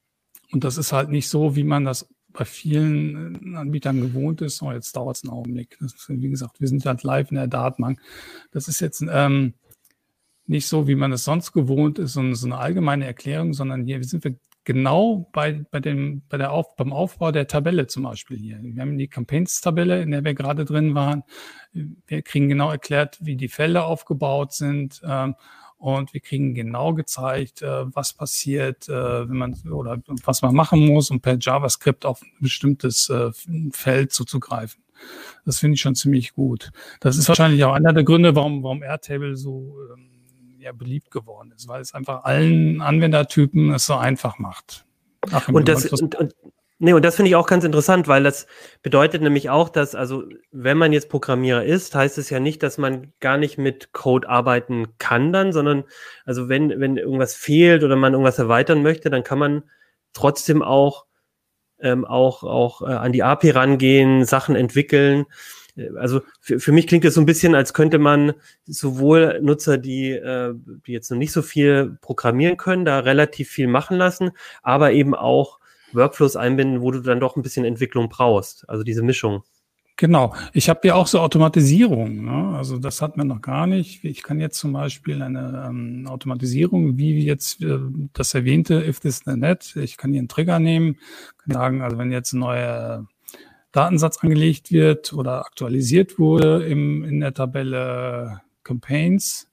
Und das ist halt nicht so, wie man das bei vielen Anbietern gewohnt ist. Oh, jetzt dauert es einen Augenblick. Das ist, wie gesagt, wir sind halt live in der Datenbank. Das ist jetzt ähm, nicht so, wie man es sonst gewohnt ist, sondern so eine allgemeine Erklärung, sondern hier sind wir genau bei, bei dem, bei der Auf, beim Aufbau der Tabelle zum Beispiel hier. Wir haben die Campaigns-Tabelle, in der wir gerade drin waren. Wir kriegen genau erklärt, wie die Felder aufgebaut sind, ähm, und wir kriegen genau gezeigt, äh, was passiert, äh, wenn man, oder was man machen muss, um per JavaScript auf ein bestimmtes äh, Feld zuzugreifen. Das finde ich schon ziemlich gut. Das ist wahrscheinlich auch einer der Gründe, warum, warum Airtable so, ähm, ja, beliebt geworden ist, weil es einfach allen Anwendertypen es so einfach macht. Ach, und das, und, und, nee, und das finde ich auch ganz interessant, weil das bedeutet nämlich auch, dass, also, wenn man jetzt Programmierer ist, heißt es ja nicht, dass man gar nicht mit Code arbeiten kann dann, sondern, also, wenn, wenn irgendwas fehlt oder man irgendwas erweitern möchte, dann kann man trotzdem auch, ähm, auch, auch äh, an die A P I rangehen, Sachen entwickeln. Also für, für mich klingt es so ein bisschen, als könnte man sowohl Nutzer, die, äh, die jetzt noch nicht so viel programmieren können, da relativ viel machen lassen, aber eben auch Workflows einbinden, wo du dann doch ein bisschen Entwicklung brauchst. Also diese Mischung. Genau. Ich habe ja auch so Automatisierung. Ne? Also das hat man noch gar nicht. Ich kann jetzt zum Beispiel eine ähm, Automatisierung, wie jetzt äh, das erwähnte If This Then That, ich kann hier einen Trigger nehmen, kann sagen, also wenn jetzt ein neuer Datensatz angelegt wird oder aktualisiert wurde im, in der Tabelle Campaigns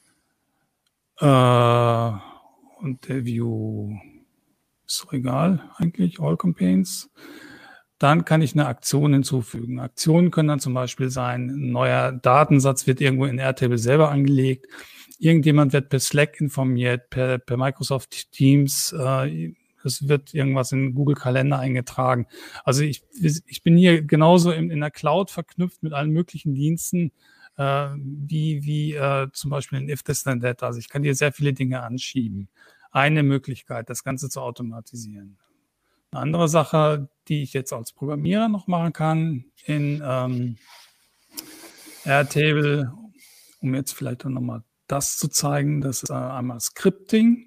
äh, und der View ist doch egal eigentlich, All Campaigns, dann kann ich eine Aktion hinzufügen. Aktionen können dann zum Beispiel sein, ein neuer Datensatz wird irgendwo in Airtable selber angelegt, irgendjemand wird per Slack informiert, per, per Microsoft Teams, äh, es wird irgendwas in Google Kalender eingetragen. Also ich, ich bin hier genauso in, in der Cloud verknüpft mit allen möglichen Diensten, äh, wie, wie äh, zum Beispiel in If This Then That. Also ich kann hier sehr viele Dinge anschieben. Eine Möglichkeit, das Ganze zu automatisieren. Eine andere Sache, die ich jetzt als Programmierer noch machen kann in ähm, Airtable, um jetzt vielleicht auch nochmal das zu zeigen, das ist äh, einmal Scripting.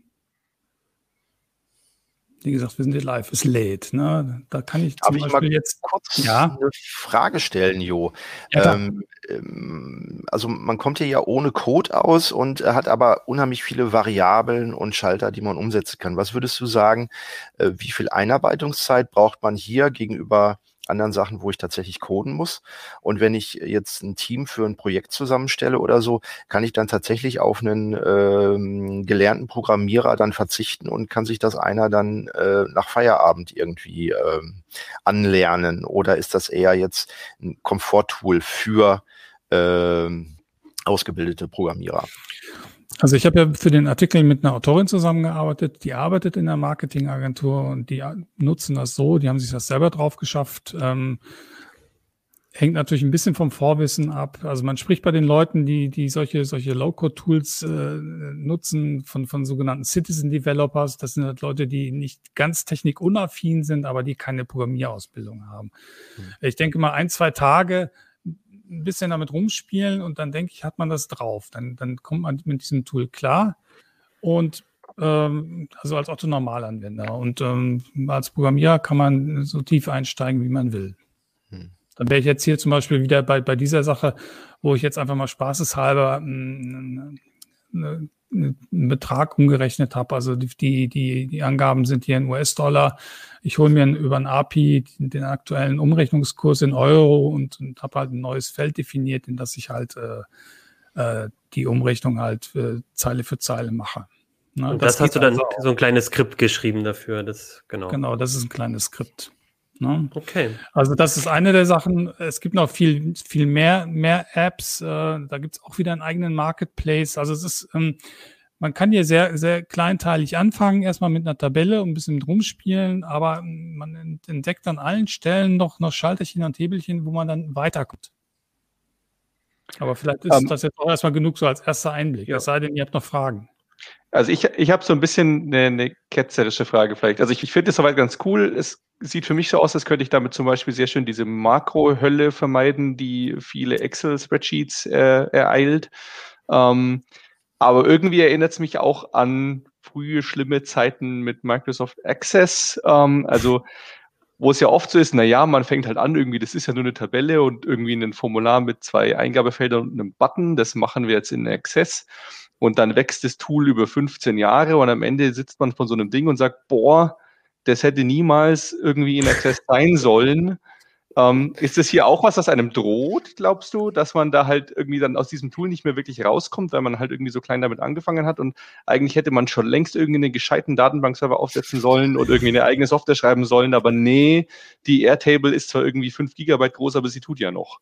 Wie gesagt, wir sind hier live, es lädt. Ne? Da kann ich zum Darf Beispiel ich mal jetzt kurz ja? eine Frage stellen, Jo. Ja, ähm, ähm, also man kommt hier ja ohne Code aus und hat aber unheimlich viele Variablen und Schalter, die man umsetzen kann. Was würdest du sagen, äh, wie viel Einarbeitungszeit braucht man hier gegenüber anderen Sachen, wo ich tatsächlich coden muss? Und wenn ich jetzt ein Team für ein Projekt zusammenstelle oder so, kann ich dann tatsächlich auf einen ähm, gelernten Programmierer dann verzichten und kann sich das einer dann äh, nach Feierabend irgendwie ähm, anlernen? Oder ist das eher jetzt ein Komforttool für ähm, ausgebildete Programmierer? Also ich habe ja für den Artikel mit einer Autorin zusammengearbeitet, die arbeitet in der Marketingagentur und die nutzen das so, die haben sich das selber drauf geschafft. Ähm, Hängt natürlich ein bisschen vom Vorwissen ab. Also man spricht bei den Leuten, die die solche solche Low-Code-Tools äh, nutzen, von von sogenannten Citizen-Developers. Das sind halt Leute, die nicht ganz technikunaffin sind, aber die keine Programmierausbildung haben. Mhm. Ich denke mal, ein, zwei Tage ein bisschen damit rumspielen und dann denke ich, hat man das drauf. Dann dann kommt man mit diesem Tool klar und ähm, also als Otto-Normalanwender. Und ähm, als Programmierer kann man so tief einsteigen, wie man will. Mhm. Dann wäre ich jetzt hier zum Beispiel wieder bei, bei dieser Sache, wo ich jetzt einfach mal spaßeshalber einen, einen, einen Betrag umgerechnet habe. Also die, die, die Angaben sind hier in U S-Dollar. Ich hole mir über ein A P I den aktuellen Umrechnungskurs in Euro und, und habe halt ein neues Feld definiert, in das ich halt äh, die Umrechnung halt äh, Zeile für Zeile mache. Na, und das, das hast du dann also so ein kleines Skript geschrieben dafür. Das, genau. Genau, das ist ein kleines Skript. Okay. Also das ist eine der Sachen. Es gibt noch viel, viel mehr, mehr Apps. Äh, da gibt es auch wieder einen eigenen Marketplace. Also es ist, ähm, man kann hier sehr, sehr kleinteilig anfangen, erstmal mit einer Tabelle und ein bisschen mit rumspielen, aber man entdeckt an allen Stellen noch, noch Schalterchen und Hebelchen, wo man dann weiterkommt. Aber vielleicht ist um, das jetzt auch erstmal genug so als erster Einblick. Ja. Es sei denn, ihr habt noch Fragen. Also ich, ich habe so ein bisschen eine, eine ketzerische Frage vielleicht. Also ich, ich finde es soweit ganz cool. Es sieht für mich so aus, als könnte ich damit zum Beispiel sehr schön diese Makro-Hölle vermeiden, die viele Excel-Spreadsheets äh, ereilt. Ähm, aber irgendwie erinnert es mich auch an frühe, schlimme Zeiten mit Microsoft Access. Ähm, also wo es ja oft so ist, na ja, man fängt halt an, irgendwie, das ist ja nur eine Tabelle und irgendwie ein Formular mit zwei Eingabefeldern und einem Button. Das machen wir jetzt in Access. Und dann wächst das Tool über fünfzehn Jahre und am Ende sitzt man von so einem Ding und sagt, boah, das hätte niemals irgendwie in Access sein sollen. Ähm, ist das hier auch was, das einem droht, glaubst du, dass man da halt irgendwie dann aus diesem Tool nicht mehr wirklich rauskommt, weil man halt irgendwie so klein damit angefangen hat und eigentlich hätte man schon längst irgendwie einen gescheiten Datenbankserver aufsetzen sollen und irgendwie eine eigene Software schreiben sollen, aber nee, die Airtable ist zwar irgendwie fünf Gigabyte groß, aber sie tut ja noch.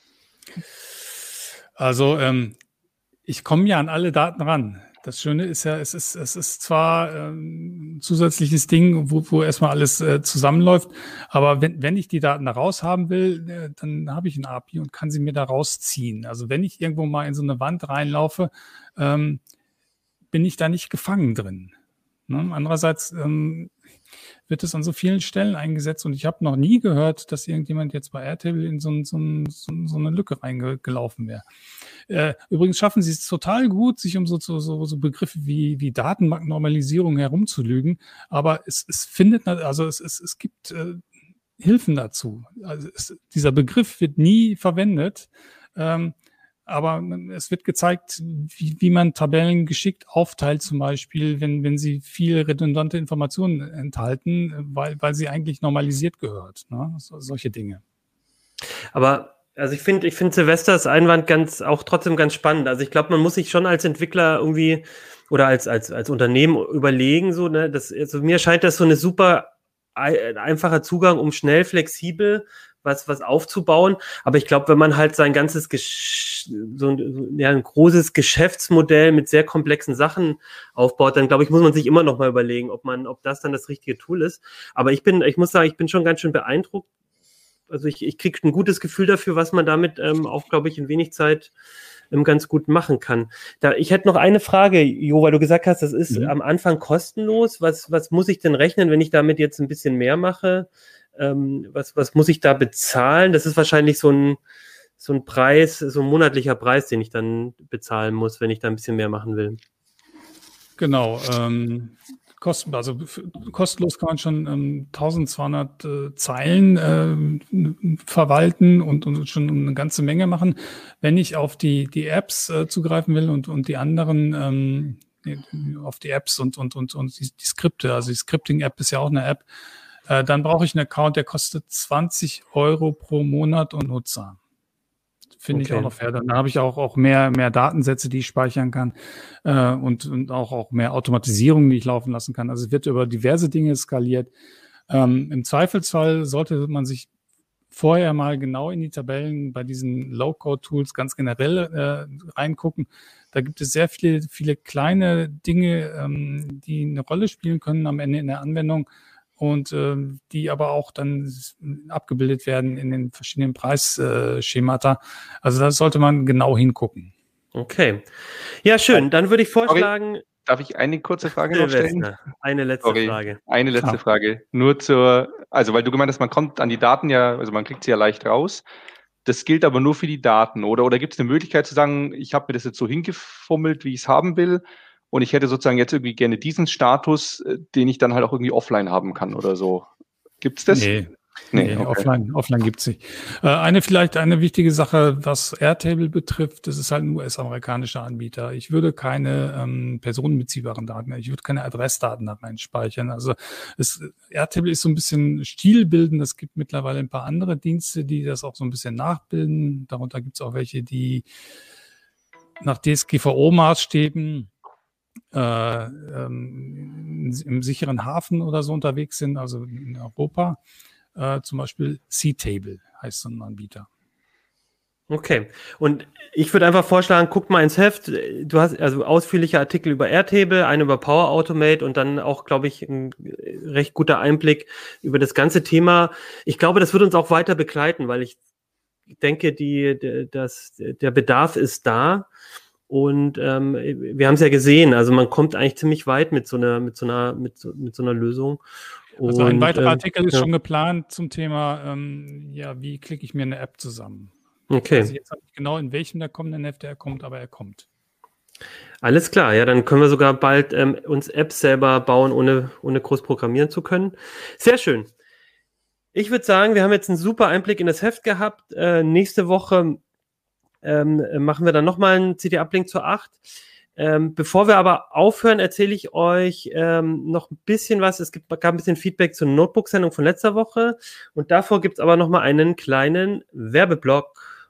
Also, ähm, ich komme ja an alle Daten ran. Das Schöne ist ja, es ist, es ist zwar ähm, ein zusätzliches Ding, wo, wo erstmal alles äh, zusammenläuft, aber wenn, wenn ich die Daten da raus haben will, äh, dann habe ich ein A P I und kann sie mir da rausziehen. Also wenn ich irgendwo mal in so eine Wand reinlaufe, ähm, bin ich da nicht gefangen drin. Ne? Andererseits ähm, wird es an so vielen Stellen eingesetzt und ich habe noch nie gehört, dass irgendjemand jetzt bei Airtable in so, so, so, so eine Lücke reingelaufen wäre. Äh, übrigens schaffen sie es total gut, sich um so, so, so Begriffe wie, wie Datenbanknormalisierung herumzulügen, aber es, es findet, also es, es, es gibt äh, Hilfen dazu. Also es, dieser Begriff wird nie verwendet, ähm, aber es wird gezeigt, wie, wie man Tabellen geschickt aufteilt, zum Beispiel, wenn, wenn sie viel redundante Informationen enthalten, weil, weil sie eigentlich normalisiert gehört. Ne? So, solche Dinge. Aber also ich finde, ich finde Silvesters Einwand ganz auch trotzdem ganz spannend. Also ich glaube, man muss sich schon als Entwickler irgendwie oder als als als Unternehmen überlegen, so ne, das also mir scheint das so eine super ein, einfacher Zugang, um schnell flexibel was was aufzubauen. Aber ich glaube, wenn man halt sein ganzes Gesch- so ein, ja, ein großes Geschäftsmodell mit sehr komplexen Sachen aufbaut, dann glaube ich, muss man sich immer noch mal überlegen, ob man, ob das dann das richtige Tool ist. Aber ich bin, ich muss sagen, ich bin schon ganz schön beeindruckt. Also ich, ich kriege ein gutes Gefühl dafür, was man damit ähm, auch, glaube ich, in wenig Zeit ähm, ganz gut machen kann. Da, ich hätte noch eine Frage, Jo, weil du gesagt hast, das ist mhm. am Anfang kostenlos. Was, was muss ich denn rechnen, wenn ich damit jetzt ein bisschen mehr mache? Ähm, was, was muss ich da bezahlen? Das ist wahrscheinlich so ein, so ein Preis, so ein monatlicher Preis, den ich dann bezahlen muss, wenn ich da ein bisschen mehr machen will. Genau. Ähm, kosten, also f- kostenlos kann man schon ähm, zwölfhundert äh, Zeilen äh, verwalten und, und schon eine ganze Menge machen. Wenn ich auf die, die Apps äh, zugreifen will und, und die anderen ähm, auf die Apps und, und, und, und die, die Skripte, also die Scripting-App ist ja auch eine App, äh, dann brauche ich einen Account, der kostet zwanzig Euro pro Monat und Nutzer. Finde okay. ich auch noch fair. Dann habe ich auch, auch mehr, mehr Datensätze, die ich speichern kann äh, und, und auch, auch mehr Automatisierung, die ich laufen lassen kann. Also es wird über diverse Dinge skaliert. Ähm, Im Zweifelsfall sollte man sich vorher mal genau in die Tabellen bei diesen Low-Code-Tools ganz generell äh, reingucken. Da gibt es sehr viele, viele kleine Dinge, ähm, die eine Rolle spielen können am Ende in der Anwendung. und äh, die aber auch dann abgebildet werden in den verschiedenen Preisschemata. Also da sollte man genau hingucken. Okay. Ja, schön. Dann würde ich vorschlagen... Sorry. Darf ich eine kurze Frage noch stellen? Eine letzte Sorry, Frage. Eine letzte Klar. Frage. Nur zur, also weil du gemeint hast, man kommt an die Daten ja, also man kriegt sie ja leicht raus. Das gilt aber nur für die Daten, oder? Oder gibt es eine Möglichkeit zu sagen, ich habe mir das jetzt so hingefummelt, wie ich es haben will, und ich hätte sozusagen jetzt irgendwie gerne diesen Status, den ich dann halt auch irgendwie offline haben kann oder so. Gibt es das? Nee. Nee, nee okay. offline, offline gibt's nicht. Äh, eine vielleicht eine wichtige Sache, was Airtable betrifft, das ist halt ein U S-amerikanischer Anbieter. Ich würde keine ähm, personenbeziehbaren Daten, ich würde keine Adressdaten da reinspeichern. Also es, Airtable ist so ein bisschen stilbildend. Es gibt mittlerweile ein paar andere Dienste, die das auch so ein bisschen nachbilden. Darunter gibt's auch welche, die nach D S G V O-Maßstäben äh, ähm, im sicheren Hafen oder so unterwegs sind, also in Europa. Uh, zum Beispiel C-Table heißt so ein Anbieter. Okay. Und ich würde einfach vorschlagen, guck mal ins Heft. Du hast also ausführliche Artikel über Airtable, einen über Power Automate und dann auch, glaube ich, ein recht guter Einblick über das ganze Thema. Ich glaube, das wird uns auch weiter begleiten, weil ich denke, die, die, das, der Bedarf ist da. Und ähm, wir haben es ja gesehen, also man kommt eigentlich ziemlich weit mit so einer, mit so einer, mit so, mit so einer Lösung. Also ein weiterer ähm, Artikel ist ja. schon geplant zum Thema, ähm, ja, wie klicke ich mir eine App zusammen? Okay. Also jetzt nicht genau, in welchem der kommenden Hefte er kommt, aber er kommt. Alles klar, ja, dann können wir sogar bald ähm, uns Apps selber bauen, ohne, ohne groß programmieren zu können. Sehr schön. Ich würde sagen, wir haben jetzt einen super Einblick in das Heft gehabt. Äh, nächste Woche ähm, machen wir dann nochmal einen C D-Uplink zur acht. Ähm, bevor wir aber aufhören, erzähle ich euch ähm, noch ein bisschen was. Es gibt, gab ein bisschen Feedback zur Notebook-Sendung von letzter Woche und davor gibt es aber noch mal einen kleinen Werbeblock.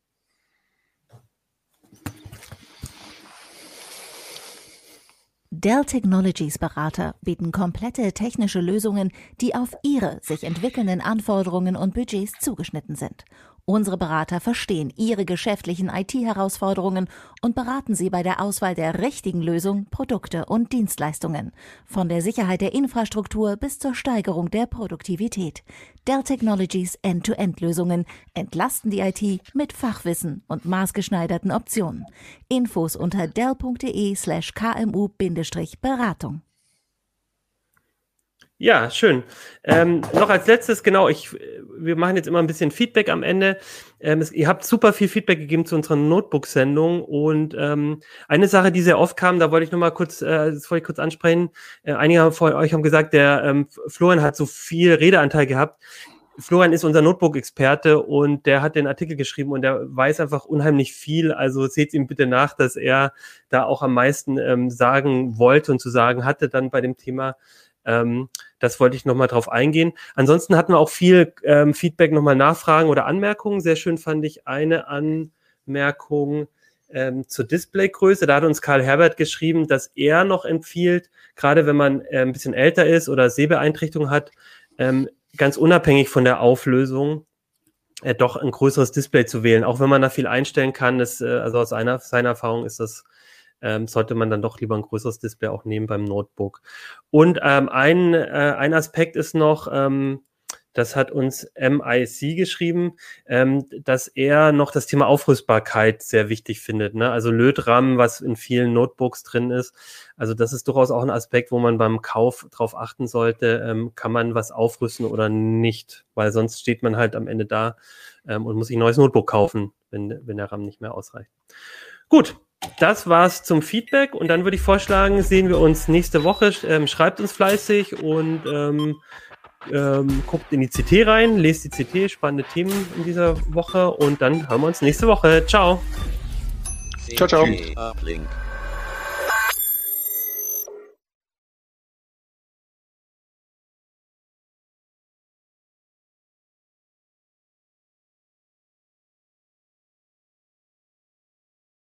Dell Technologies Berater bieten komplette technische Lösungen, die auf Ihre sich entwickelnden Anforderungen und Budgets zugeschnitten sind. Unsere Berater verstehen Ihre geschäftlichen I T-Herausforderungen und beraten Sie bei der Auswahl der richtigen Lösung, Produkte und Dienstleistungen. Von der Sicherheit der Infrastruktur bis zur Steigerung der Produktivität. Dell Technologies End-to-End-Lösungen entlasten die I T mit Fachwissen und maßgeschneiderten Optionen. Infos unter dell.de slash kmu-beratung. Ja, schön. Ähm, noch als letztes, genau, ich, wir machen jetzt immer ein bisschen Feedback am Ende. Ähm, es, ihr habt super viel Feedback gegeben zu unserer Notebook-Sendung und ähm, eine Sache, die sehr oft kam, da wollte ich noch mal kurz, äh, das wollte ich kurz ansprechen. Äh, einige von euch haben gesagt, der ähm, Florian hat so viel Redeanteil gehabt. Florian ist unser Notebook-Experte und der hat den Artikel geschrieben und der weiß einfach unheimlich viel. Also seht ihm bitte nach, dass er da auch am meisten ähm, sagen wollte und zu sagen hatte dann bei dem Thema. Ähm, das wollte ich nochmal drauf eingehen. Ansonsten hatten wir auch viel ähm, Feedback, nochmal Nachfragen oder Anmerkungen. Sehr schön fand ich eine Anmerkung ähm, zur Displaygröße. Da hat uns Karl Herbert geschrieben, dass er noch empfiehlt, gerade wenn man äh, ein bisschen älter ist oder Sehbeeinträchtigung hat, ähm, ganz unabhängig von der Auflösung, äh, doch ein größeres Display zu wählen. Auch wenn man da viel einstellen kann, das, äh, also aus einer, seiner Erfahrung ist das Ähm, sollte man dann doch lieber ein größeres Display auch nehmen beim Notebook. Und ähm, ein, äh, ein Aspekt ist noch, ähm, das hat uns M I C geschrieben, ähm, dass er noch das Thema Aufrüstbarkeit sehr wichtig findet. Ne? Also Lötram, was in vielen Notebooks drin ist. Also das ist durchaus auch ein Aspekt, wo man beim Kauf drauf achten sollte, ähm, kann man was aufrüsten oder nicht. Weil sonst steht man halt am Ende da ähm, und muss sich ein neues Notebook kaufen, wenn, wenn der RAM nicht mehr ausreicht. Gut. Das war's zum Feedback und dann würde ich vorschlagen, sehen wir uns nächste Woche. Ähm, schreibt uns fleißig und ähm, ähm, guckt in die C T rein, lest die C T, spannende Themen in dieser Woche und dann hören wir uns nächste Woche. Ciao. Ciao, ciao.